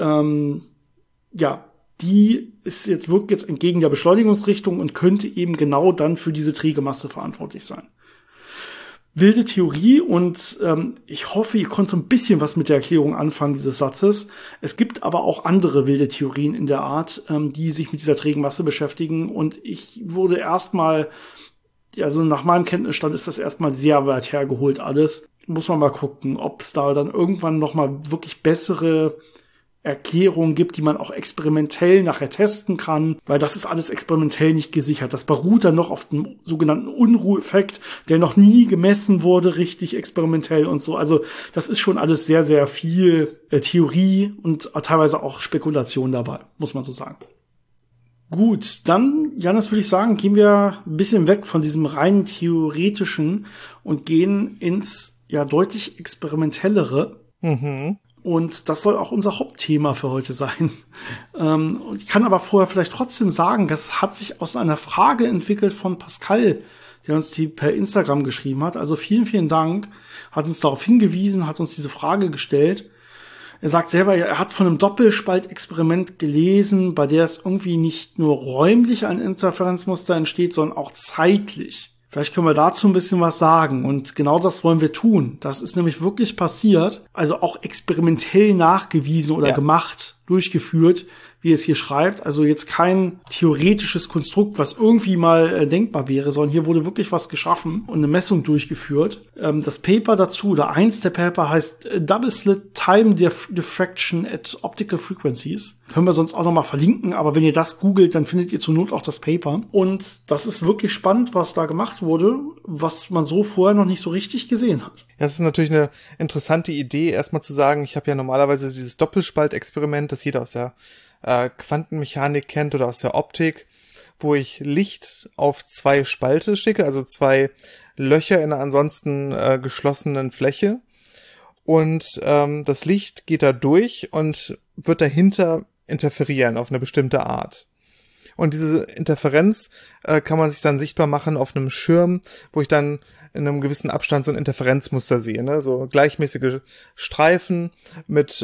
die wirkt jetzt entgegen der Beschleunigungsrichtung und könnte eben genau dann für diese träge Masse verantwortlich sein. Wilde Theorie, und ich hoffe, ihr konntet so ein bisschen was mit der Erklärung anfangen dieses Satzes. Es gibt aber auch andere wilde Theorien in der Art, die sich mit dieser trägen Masse beschäftigen. Und ich wurde erstmal, also nach meinem Kenntnisstand ist das erstmal sehr weit hergeholt alles. Muss man mal gucken, ob es da dann irgendwann noch mal wirklich bessere Erklärungen gibt, die man auch experimentell nachher testen kann, weil das ist alles experimentell nicht gesichert. Das beruht dann noch auf dem sogenannten Unruheffekt, der noch nie gemessen wurde, richtig experimentell und so. Also das ist schon alles sehr, sehr viel Theorie und teilweise auch Spekulation dabei, muss man so sagen. Gut, dann, Jannis, würde ich sagen, gehen wir ein bisschen weg von diesem rein theoretischen und gehen ins deutlich experimentellere. Und das soll auch unser Hauptthema für heute sein. Und ich kann aber vorher vielleicht trotzdem sagen, das hat sich aus einer Frage entwickelt von Pascal, der uns die per Instagram geschrieben hat. Also vielen, vielen Dank. Hat uns darauf hingewiesen, hat uns diese Frage gestellt. Er sagt selber, er hat von einem Doppelspaltexperiment gelesen, bei der es irgendwie nicht nur räumlich ein Interferenzmuster entsteht, sondern auch zeitlich. Vielleicht können wir dazu ein bisschen was sagen. Und genau das wollen wir tun. Das ist nämlich wirklich passiert. Also auch experimentell nachgewiesen oder gemacht, durchgeführt, wie es hier schreibt. Also jetzt kein theoretisches Konstrukt, was irgendwie mal denkbar wäre, sondern hier wurde wirklich was geschaffen und eine Messung durchgeführt. Das Paper dazu, oder eins der Paper, heißt Double Slit Time Diffraction at Optical Frequencies. Können wir sonst auch noch mal verlinken, aber wenn ihr das googelt, dann findet ihr zur Not auch das Paper. Und das ist wirklich spannend, was da gemacht wurde, was man so vorher noch nicht so richtig gesehen hat. Ja, das ist natürlich eine interessante Idee, erstmal zu sagen, ich habe ja normalerweise dieses Doppelspaltexperiment, das jeder aus der Quantenmechanik kennt oder aus der Optik, wo ich Licht auf 2 Spalte schicke, also 2 Löcher in einer ansonsten geschlossenen Fläche. Und das Licht geht da durch und wird dahinter interferieren auf eine bestimmte Art. Und diese Interferenz kann man sich dann sichtbar machen auf einem Schirm, wo ich dann in einem gewissen Abstand so ein Interferenzmuster sehe, ne? So gleichmäßige Streifen mit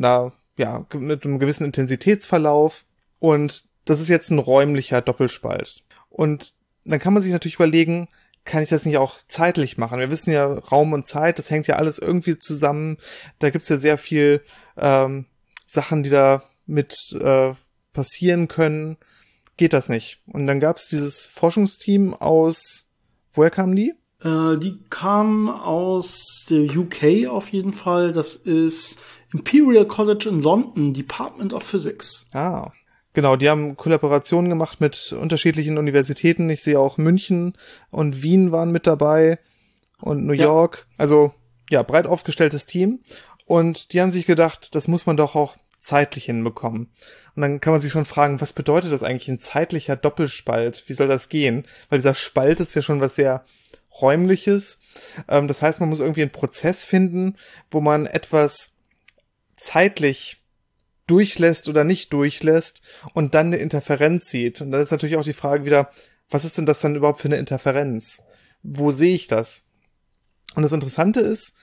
mit einem gewissen Intensitätsverlauf. Und das ist jetzt ein räumlicher Doppelspalt. Und dann kann man sich natürlich überlegen, kann ich das nicht auch zeitlich machen? Wir wissen ja, Raum und Zeit, das hängt ja alles irgendwie zusammen. Da gibt's ja sehr viel Sachen, die da mit passieren können. Geht das nicht? Und dann gab's dieses Forschungsteam aus, woher kamen die? Die kamen aus der UK auf jeden Fall. Das ist Imperial College in London, Department of Physics. Ah, genau, die haben Kollaborationen gemacht mit unterschiedlichen Universitäten. Ich sehe auch München und Wien waren mit dabei und New York. Also, breit aufgestelltes Team. Und die haben sich gedacht, das muss man doch auch zeitlich hinbekommen. Und dann kann man sich schon fragen, was bedeutet das eigentlich, ein zeitlicher Doppelspalt? Wie soll das gehen? Weil dieser Spalt ist ja schon was sehr Räumliches. Das heißt, man muss irgendwie einen Prozess finden, wo man etwas zeitlich durchlässt oder nicht durchlässt und dann eine Interferenz sieht. Und dann ist natürlich auch die Frage wieder, was ist denn das dann überhaupt für eine Interferenz? Wo sehe ich das? Und das Interessante ist,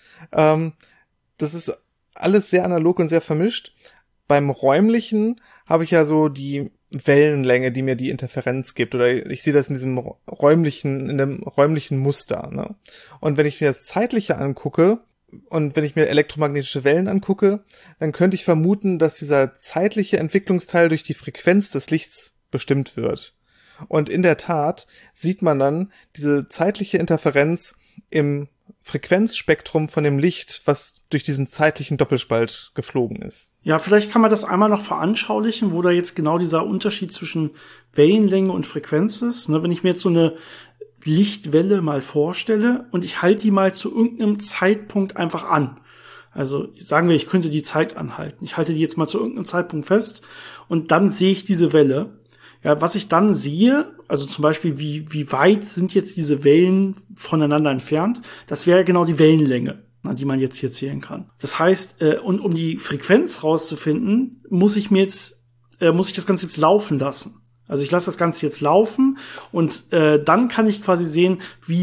das ist alles sehr analog und sehr vermischt. Beim Räumlichen habe ich ja so die Wellenlänge, die mir die Interferenz gibt, oder ich sehe das in dem räumlichen Muster, ne? Und wenn ich mir das Zeitliche angucke und wenn ich mir elektromagnetische Wellen angucke, dann könnte ich vermuten, dass dieser zeitliche Entwicklungsteil durch die Frequenz des Lichts bestimmt wird. Und in der Tat sieht man dann diese zeitliche Interferenz im Frequenzspektrum von dem Licht, was durch diesen zeitlichen Doppelspalt geflogen ist. Ja, vielleicht kann man das einmal noch veranschaulichen, wo da jetzt genau dieser Unterschied zwischen Wellenlänge und Frequenz ist. Ne, wenn ich mir jetzt so eine Lichtwelle mal vorstelle und ich halte die mal zu irgendeinem Zeitpunkt einfach an. Also sagen wir, ich könnte die Zeit anhalten. Ich halte die jetzt mal zu irgendeinem Zeitpunkt fest und dann sehe ich diese Welle. Ja, was ich dann sehe, also zum Beispiel, wie weit sind jetzt diese Wellen voneinander entfernt, das wäre genau die Wellenlänge, die man jetzt hier zählen kann. Das heißt, und um die Frequenz rauszufinden, muss ich das Ganze jetzt laufen lassen. Also ich lasse das Ganze jetzt laufen und dann kann ich quasi sehen, wie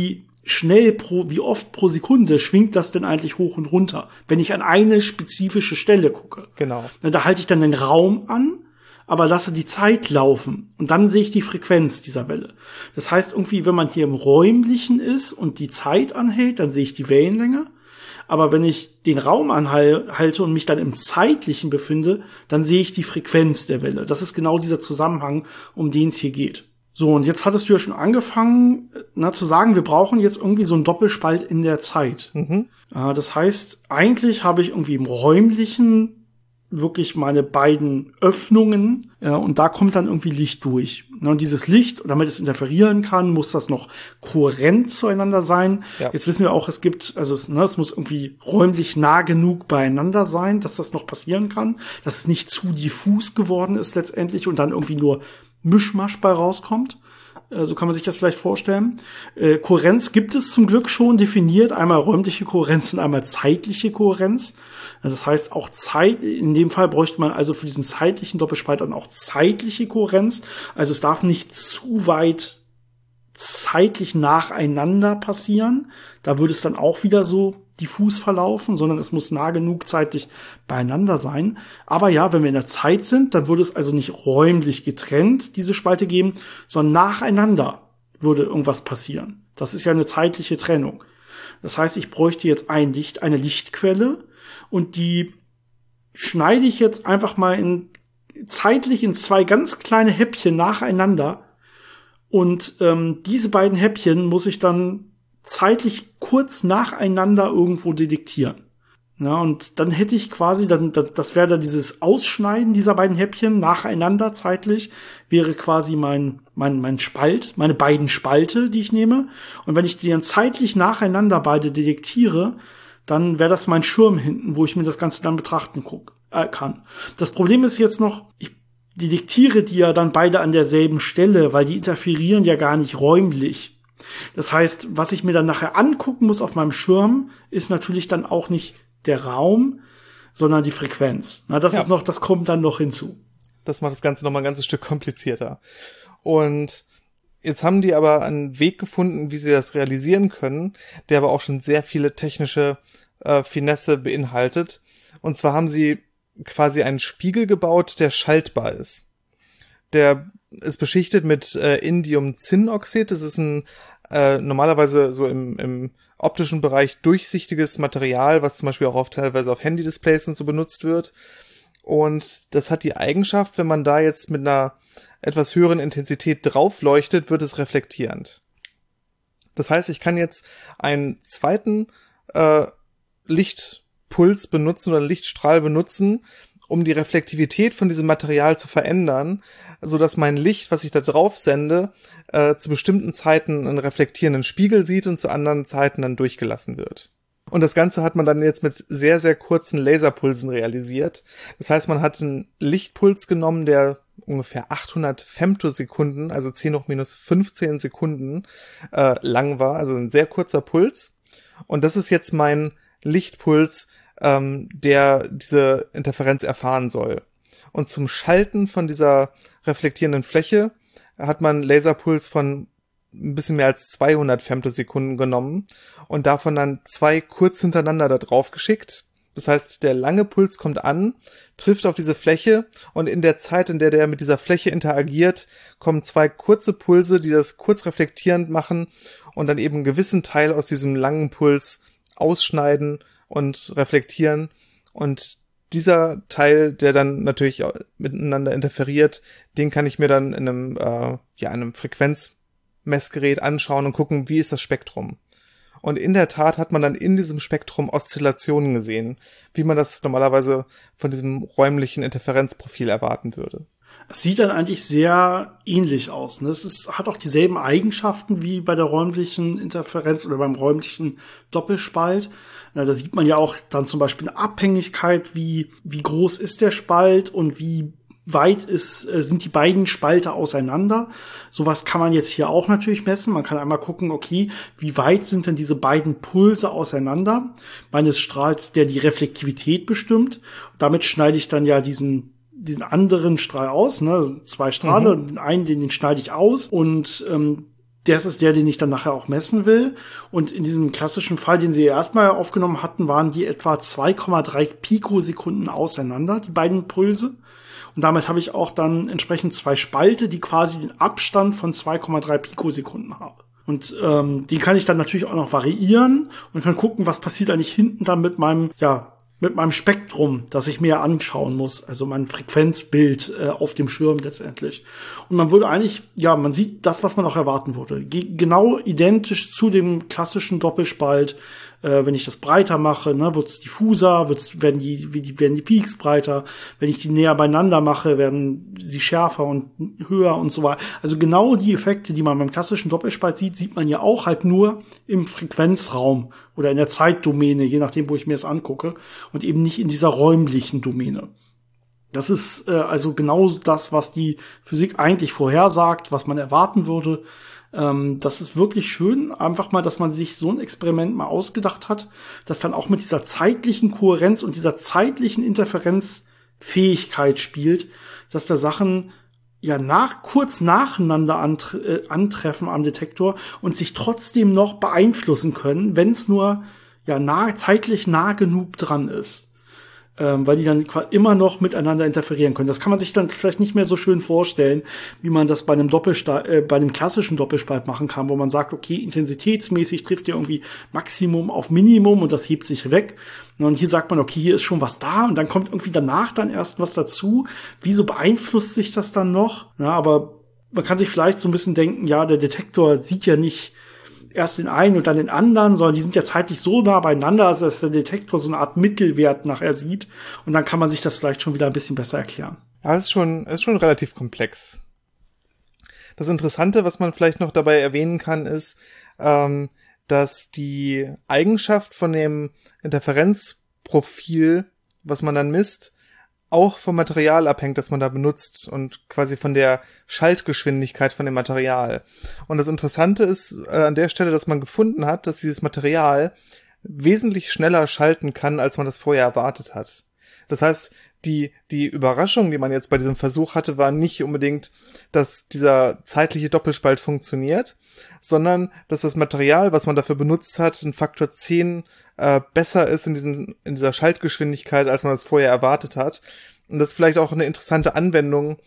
schnell wie oft pro Sekunde schwingt das denn eigentlich hoch und runter, wenn ich an eine spezifische Stelle gucke. Genau. Da halte ich dann den Raum an, aber lasse die Zeit laufen und dann sehe ich die Frequenz dieser Welle. Das heißt irgendwie, wenn man hier im Räumlichen ist und die Zeit anhält, dann sehe ich die Wellenlänge. Aber wenn ich den Raum anhalte und mich dann im Zeitlichen befinde, dann sehe ich die Frequenz der Welle. Das ist genau dieser Zusammenhang, um den es hier geht. So, und jetzt hattest du ja schon angefangen, zu sagen, wir brauchen jetzt irgendwie so einen Doppelspalt in der Zeit. Mhm. Das heißt, eigentlich habe ich irgendwie im Räumlichen wirklich meine beiden Öffnungen, und da kommt dann irgendwie Licht durch. Und dieses Licht, damit es interferieren kann, muss das noch kohärent zueinander sein. Ja. Jetzt wissen wir auch, es muss irgendwie räumlich nah genug beieinander sein, dass das noch passieren kann, dass es nicht zu diffus geworden ist letztendlich und dann irgendwie nur Mischmasch bei rauskommt. So kann man sich das vielleicht vorstellen. Kohärenz gibt es zum Glück schon definiert. Einmal räumliche Kohärenz und einmal zeitliche Kohärenz. Das heißt, auch in dem Fall bräuchte man also für diesen zeitlichen Doppelspalt dann auch zeitliche Kohärenz. Also es darf nicht zu weit zeitlich nacheinander passieren. Da würde es dann auch wieder so diffus verlaufen, sondern es muss nah genug zeitlich beieinander sein. Aber ja, wenn wir in der Zeit sind, dann würde es also nicht räumlich getrennt diese Spalte geben, sondern nacheinander würde irgendwas passieren. Das ist ja eine zeitliche Trennung. Das heißt, ich bräuchte jetzt eine Lichtquelle und die schneide ich jetzt einfach mal zeitlich in zwei ganz kleine Häppchen nacheinander. Und diese beiden Häppchen muss ich dann zeitlich kurz nacheinander irgendwo detektieren. Ja, und dann hätte ich quasi, das wäre dann dieses Ausschneiden dieser beiden Häppchen nacheinander zeitlich, wäre quasi mein Spalt, meine beiden Spalte, die ich nehme. Und wenn ich die dann zeitlich nacheinander beide detektiere, dann wäre das mein Schirm hinten, wo ich mir das Ganze dann betrachten kann. Das Problem ist jetzt noch, ich detektiere die ja dann beide an derselben Stelle, weil die interferieren ja gar nicht räumlich. Das heißt, was ich mir dann nachher angucken muss auf meinem Schirm, ist natürlich dann auch nicht der Raum, sondern die Frequenz. Das kommt dann noch hinzu. Das macht das Ganze nochmal ein ganzes Stück komplizierter. Und jetzt haben die aber einen Weg gefunden, wie sie das realisieren können, der aber auch schon sehr viele technische Finesse beinhaltet. Und zwar haben sie quasi einen Spiegel gebaut, der schaltbar ist. Der ist beschichtet mit Indiumzinnoxid. Das ist ein normalerweise so im optischen Bereich durchsichtiges Material, was zum Beispiel auch teilweise auf Handy-Displays und so benutzt wird. Und das hat die Eigenschaft, wenn man da jetzt mit einer etwas höheren Intensität drauf leuchtet, wird es reflektierend. Das heißt, ich kann jetzt einen zweiten Lichtpuls benutzen oder einen Lichtstrahl benutzen, um die Reflektivität von diesem Material zu verändern, so dass mein Licht, was ich da drauf sende, zu bestimmten Zeiten einen reflektierenden Spiegel sieht und zu anderen Zeiten dann durchgelassen wird. Und das Ganze hat man dann jetzt mit sehr, sehr kurzen Laserpulsen realisiert. Das heißt, man hat einen Lichtpuls genommen, der ungefähr 800 Femtosekunden, also 10⁻⁻15 Sekunden lang war, also ein sehr kurzer Puls. Und das ist jetzt mein Lichtpuls, der diese Interferenz erfahren soll. Und zum Schalten von dieser reflektierenden Fläche hat man einen Laserpuls von ein bisschen mehr als 200 Femtosekunden genommen und davon dann 2 kurz hintereinander da drauf geschickt. Das heißt, der lange Puls kommt an, trifft auf diese Fläche und in der Zeit, in der der mit dieser Fläche interagiert, kommen 2 kurze Pulse, die das kurz reflektierend machen und dann eben einen gewissen Teil aus diesem langen Puls ausschneiden und reflektieren. Und dieser Teil, der dann natürlich miteinander interferiert, den kann ich mir dann in einem Frequenzmessgerät anschauen und gucken, wie ist das Spektrum. Und in der Tat hat man dann in diesem Spektrum Oszillationen gesehen, wie man das normalerweise von diesem räumlichen Interferenzprofil erwarten würde. Es sieht dann eigentlich sehr ähnlich aus. Ne? Hat auch dieselben Eigenschaften wie bei der räumlichen Interferenz oder beim räumlichen Doppelspalt. Da sieht man ja auch dann zum Beispiel eine Abhängigkeit, wie groß ist der Spalt und wie weit sind die beiden Spalte auseinander. Sowas kann man jetzt hier auch natürlich messen. Man kann einmal gucken, okay, wie weit sind denn diese beiden Pulse auseinander meines Strahls, der die Reflektivität bestimmt. Damit schneide ich dann ja diesen anderen Strahl aus, ne? 2 Strahle, den einen, den schneide ich aus und das ist der, den ich dann nachher auch messen will. Und in diesem klassischen Fall, den sie erstmal aufgenommen hatten, waren die etwa 2,3 Pikosekunden auseinander, die beiden Pulse. Und damit habe ich auch dann entsprechend 2 Spalte, die quasi den Abstand von 2,3 Pikosekunden haben. Und die kann ich dann natürlich auch noch variieren und kann gucken, was passiert eigentlich hinten dann mit meinem Spektrum, das ich mir anschauen muss, also mein Frequenzbild auf dem Schirm letztendlich. Und man würde eigentlich, man sieht das, was man auch erwarten würde. Genau identisch zu dem klassischen Doppelspalt. Wenn ich das breiter mache, ne, wird's diffuser, werden die Peaks breiter. Wenn ich die näher beieinander mache, werden sie schärfer und höher und so weiter. Also genau die Effekte, die man beim klassischen Doppelspalt sieht man ja auch halt nur im Frequenzraum oder in der Zeitdomäne, je nachdem, wo ich mir das angucke, und eben nicht in dieser räumlichen Domäne. Das ist also genau das, was die Physik eigentlich vorhersagt, was man erwarten würde. Das ist wirklich schön, einfach mal, dass man sich so ein Experiment mal ausgedacht hat, das dann auch mit dieser zeitlichen Kohärenz und dieser zeitlichen Interferenzfähigkeit spielt, dass da Sachen kurz nacheinander antreffen am Detektor und sich trotzdem noch beeinflussen können, wenn es nur zeitlich nah genug dran ist. Weil die dann immer noch miteinander interferieren können. Das kann man sich dann vielleicht nicht mehr so schön vorstellen, wie man das bei einem bei einem klassischen Doppelspalt machen kann, wo man sagt, okay, intensitätsmäßig trifft ihr irgendwie Maximum auf Minimum und das hebt sich weg. Und hier sagt man, okay, hier ist schon was da und dann kommt irgendwie danach dann erst was dazu. Wieso beeinflusst sich das dann noch? Ja, aber man kann sich vielleicht so ein bisschen denken, der Detektor sieht ja nicht erst den einen und dann den anderen, sondern die sind ja zeitlich so nah beieinander, dass der Detektor so eine Art Mittelwert nachher sieht. Und dann kann man sich das vielleicht schon wieder ein bisschen besser erklären. Ja, es ist schon relativ komplex. Das Interessante, was man vielleicht noch dabei erwähnen kann, ist, dass die Eigenschaft von dem Interferenzprofil, was man dann misst, auch vom Material abhängt, das man da benutzt und quasi von der Schaltgeschwindigkeit von dem Material. Und das Interessante ist an der Stelle, dass man gefunden hat, dass dieses Material wesentlich schneller schalten kann, als man das vorher erwartet hat. Das heißt, die Überraschung, die man jetzt bei diesem Versuch hatte, war nicht unbedingt, dass dieser zeitliche Doppelspalt funktioniert, sondern dass das Material, was man dafür benutzt hat, ein Faktor 10 besser ist in dieser Schaltgeschwindigkeit, als man das vorher erwartet hat. Und das ist vielleicht auch eine interessante Anwendung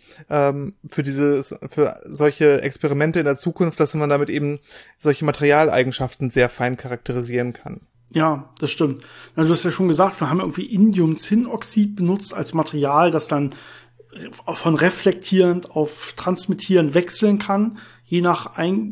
für solche Experimente in der Zukunft, dass man damit eben solche Materialeigenschaften sehr fein charakterisieren kann. Ja, das stimmt. Du hast ja schon gesagt, wir haben irgendwie Indiumzinnoxid benutzt als Material, das dann von reflektierend auf transmittierend wechseln kann, je nach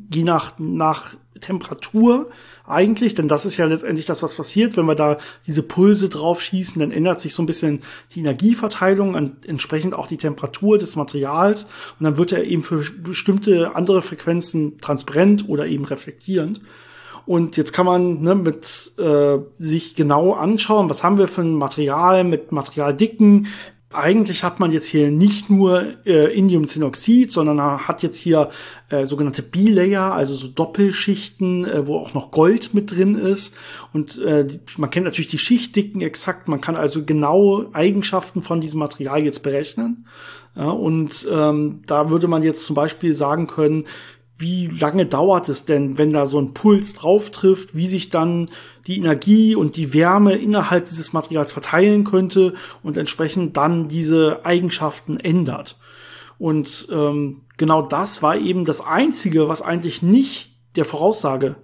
Temperatur eigentlich, denn das ist ja letztendlich das, was passiert, wenn wir da diese Pulse drauf schießen, dann ändert sich so ein bisschen die Energieverteilung und entsprechend auch die Temperatur des Materials und dann wird er eben für bestimmte andere Frequenzen transparent oder eben reflektierend. Und jetzt kann man sich genau anschauen, was haben wir für ein Material mit Materialdicken. Eigentlich hat man jetzt hier nicht nur Indiumzinnoxid, sondern hat jetzt hier sogenannte Bilayer, also so Doppelschichten, wo auch noch Gold mit drin ist. Und man kennt natürlich die Schichtdicken exakt. Man kann also genau Eigenschaften von diesem Material jetzt berechnen. Ja, und da würde man jetzt zum Beispiel sagen können, wie lange dauert es denn, wenn da so ein Puls drauf trifft, wie sich dann die Energie und die Wärme innerhalb dieses Materials verteilen könnte und entsprechend dann diese Eigenschaften ändert. Und genau das war eben das Einzige, was eigentlich nicht der Voraussage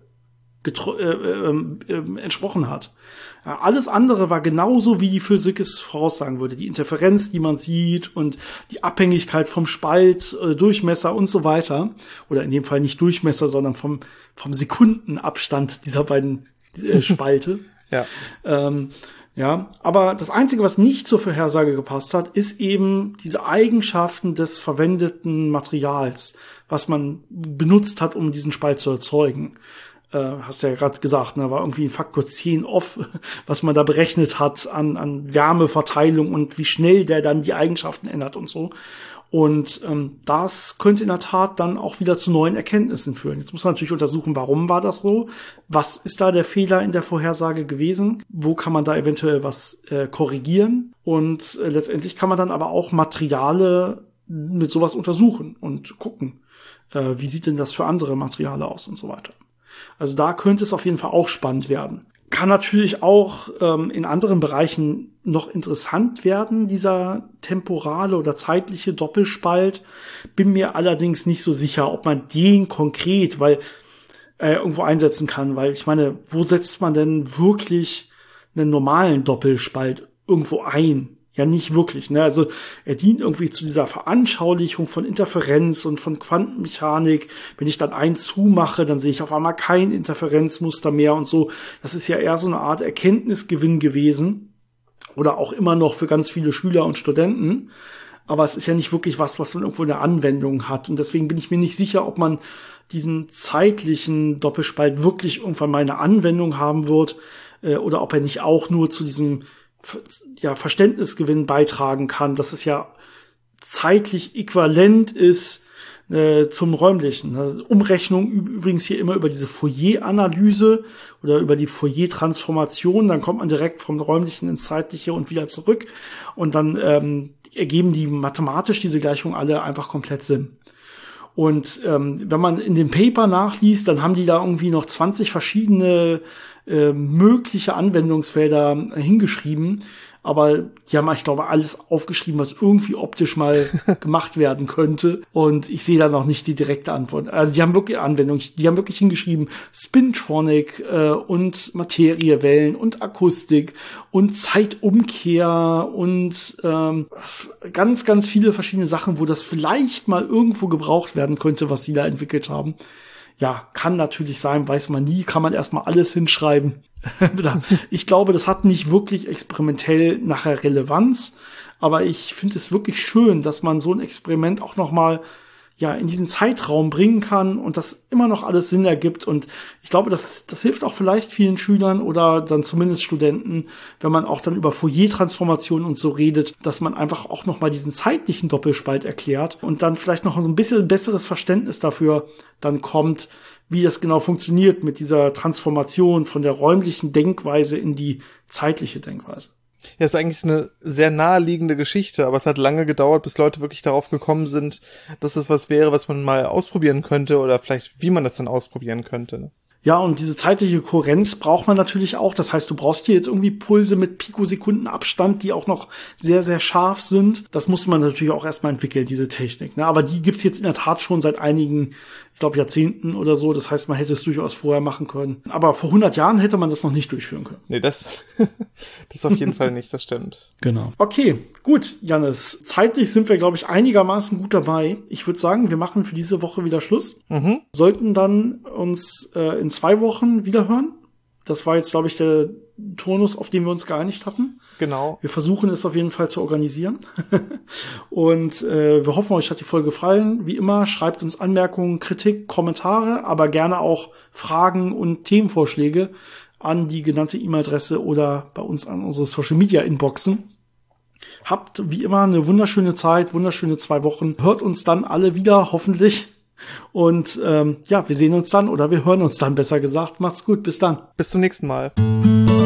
entsprochen hat. Ja, alles andere war genauso, wie die Physik es voraussagen würde. Die Interferenz, die man sieht und die Abhängigkeit vom Spalt, Durchmesser und so weiter. Oder in dem Fall nicht Durchmesser, sondern vom Sekundenabstand dieser beiden Spalte. Ja. Aber das Einzige, was nicht zur Vorhersage gepasst hat, ist eben diese Eigenschaften des verwendeten Materials, was man benutzt hat, um diesen Spalt zu erzeugen. Hast du ja gerade gesagt, war irgendwie ein Faktor 10 off, was man da berechnet hat an Wärmeverteilung und wie schnell der dann die Eigenschaften ändert und so. Und das könnte in der Tat dann auch wieder zu neuen Erkenntnissen führen. Jetzt muss man natürlich untersuchen, warum war das so? Was ist da der Fehler in der Vorhersage gewesen? Wo kann man da eventuell was korrigieren? Und letztendlich kann man dann aber auch Materiale mit sowas untersuchen und gucken. Wie sieht denn das für andere Materialien aus und so weiter. Also da könnte es auf jeden Fall auch spannend werden. Kann natürlich auch in anderen Bereichen noch interessant werden, dieser temporale oder zeitliche Doppelspalt. Bin mir allerdings nicht so sicher, ob man den konkret irgendwo einsetzen kann, weil ich meine, wo setzt man denn wirklich einen normalen Doppelspalt irgendwo ein? Ja, nicht wirklich, ne? Also er dient irgendwie zu dieser Veranschaulichung von Interferenz und von Quantenmechanik. Wenn ich dann einen zumache, dann sehe ich auf einmal kein Interferenzmuster mehr und so. Das ist ja eher so eine Art Erkenntnisgewinn gewesen oder auch immer noch für ganz viele Schüler und Studenten. Aber es ist ja nicht wirklich was man irgendwo in der Anwendung hat. Und deswegen bin ich mir nicht sicher, ob man diesen zeitlichen Doppelspalt wirklich irgendwann mal eine Anwendung haben wird oder ob er nicht auch nur zu diesem Verständnisgewinn beitragen kann, dass es ja zeitlich äquivalent ist zum räumlichen. Also Umrechnung übrigens hier immer über diese Fourier-Analyse oder über die Fourier-Transformation, dann kommt man direkt vom räumlichen ins zeitliche und wieder zurück und dann ergeben die mathematisch diese Gleichungen alle einfach komplett Sinn. Und wenn man in dem Paper nachliest, dann haben die da irgendwie noch 20 verschiedene mögliche Anwendungsfelder hingeschrieben. Aber die haben, ich glaube, alles aufgeschrieben, was irgendwie optisch mal gemacht werden könnte. Und ich sehe da noch nicht die direkte Antwort. Also die haben wirklich Anwendungen. Die haben wirklich hingeschrieben Spintronic und Materiewellen und Akustik und Zeitumkehr und ganz, ganz viele verschiedene Sachen, wo das vielleicht mal irgendwo gebraucht werden könnte, was sie da entwickelt haben. Ja, kann natürlich sein, weiß man nie, kann man erstmal alles hinschreiben. Ich glaube, das hat nicht wirklich experimentell nachher Relevanz, aber ich finde es wirklich schön, dass man so ein Experiment auch noch mal in diesen Zeitraum bringen kann und das immer noch alles Sinn ergibt. Und ich glaube, das hilft auch vielleicht vielen Schülern oder dann zumindest Studenten, wenn man auch dann über Fourier-Transformationen und so redet, dass man einfach auch noch mal diesen zeitlichen Doppelspalt erklärt und dann vielleicht noch so ein bisschen besseres Verständnis dafür dann kommt, wie das genau funktioniert mit dieser Transformation von der räumlichen Denkweise in die zeitliche Denkweise. Ja, ist eigentlich eine sehr naheliegende Geschichte, aber es hat lange gedauert, bis Leute wirklich darauf gekommen sind, dass es was wäre, was man mal ausprobieren könnte oder vielleicht, wie man das dann ausprobieren könnte. Ja, und diese zeitliche Kohärenz braucht man natürlich auch. Das heißt, du brauchst hier jetzt irgendwie Pulse mit Pikosekunden Abstand, die auch noch sehr, sehr scharf sind. Das muss man natürlich auch erstmal entwickeln, diese Technik. Ne? Aber die gibt's jetzt in der Tat schon seit einigen, ich glaube, Jahrzehnten oder so. Das heißt, man hätte es durchaus vorher machen können. Aber vor 100 Jahren hätte man das noch nicht durchführen können. Nee, das auf jeden Fall nicht, das stimmt. Genau. Okay, gut, Jannis. Zeitlich sind wir, glaube ich, einigermaßen gut dabei. Ich würde sagen, wir machen für diese Woche wieder Schluss. Sollten dann uns in 2 Wochen wieder hören. Das war jetzt, glaube ich, der Turnus, auf den wir uns geeinigt hatten. Genau. Wir versuchen es auf jeden Fall zu organisieren. Und wir hoffen, euch hat die Folge gefallen. Wie immer, schreibt uns Anmerkungen, Kritik, Kommentare, aber gerne auch Fragen und Themenvorschläge an die genannte E-Mail-Adresse oder bei uns an unsere Social-Media-Inboxen. Habt wie immer eine wunderschöne Zeit, wunderschöne 2 Wochen. Hört uns dann alle wieder, hoffentlich. Und wir sehen uns dann oder wir hören uns dann, besser gesagt. Macht's gut, bis dann. Bis zum nächsten Mal.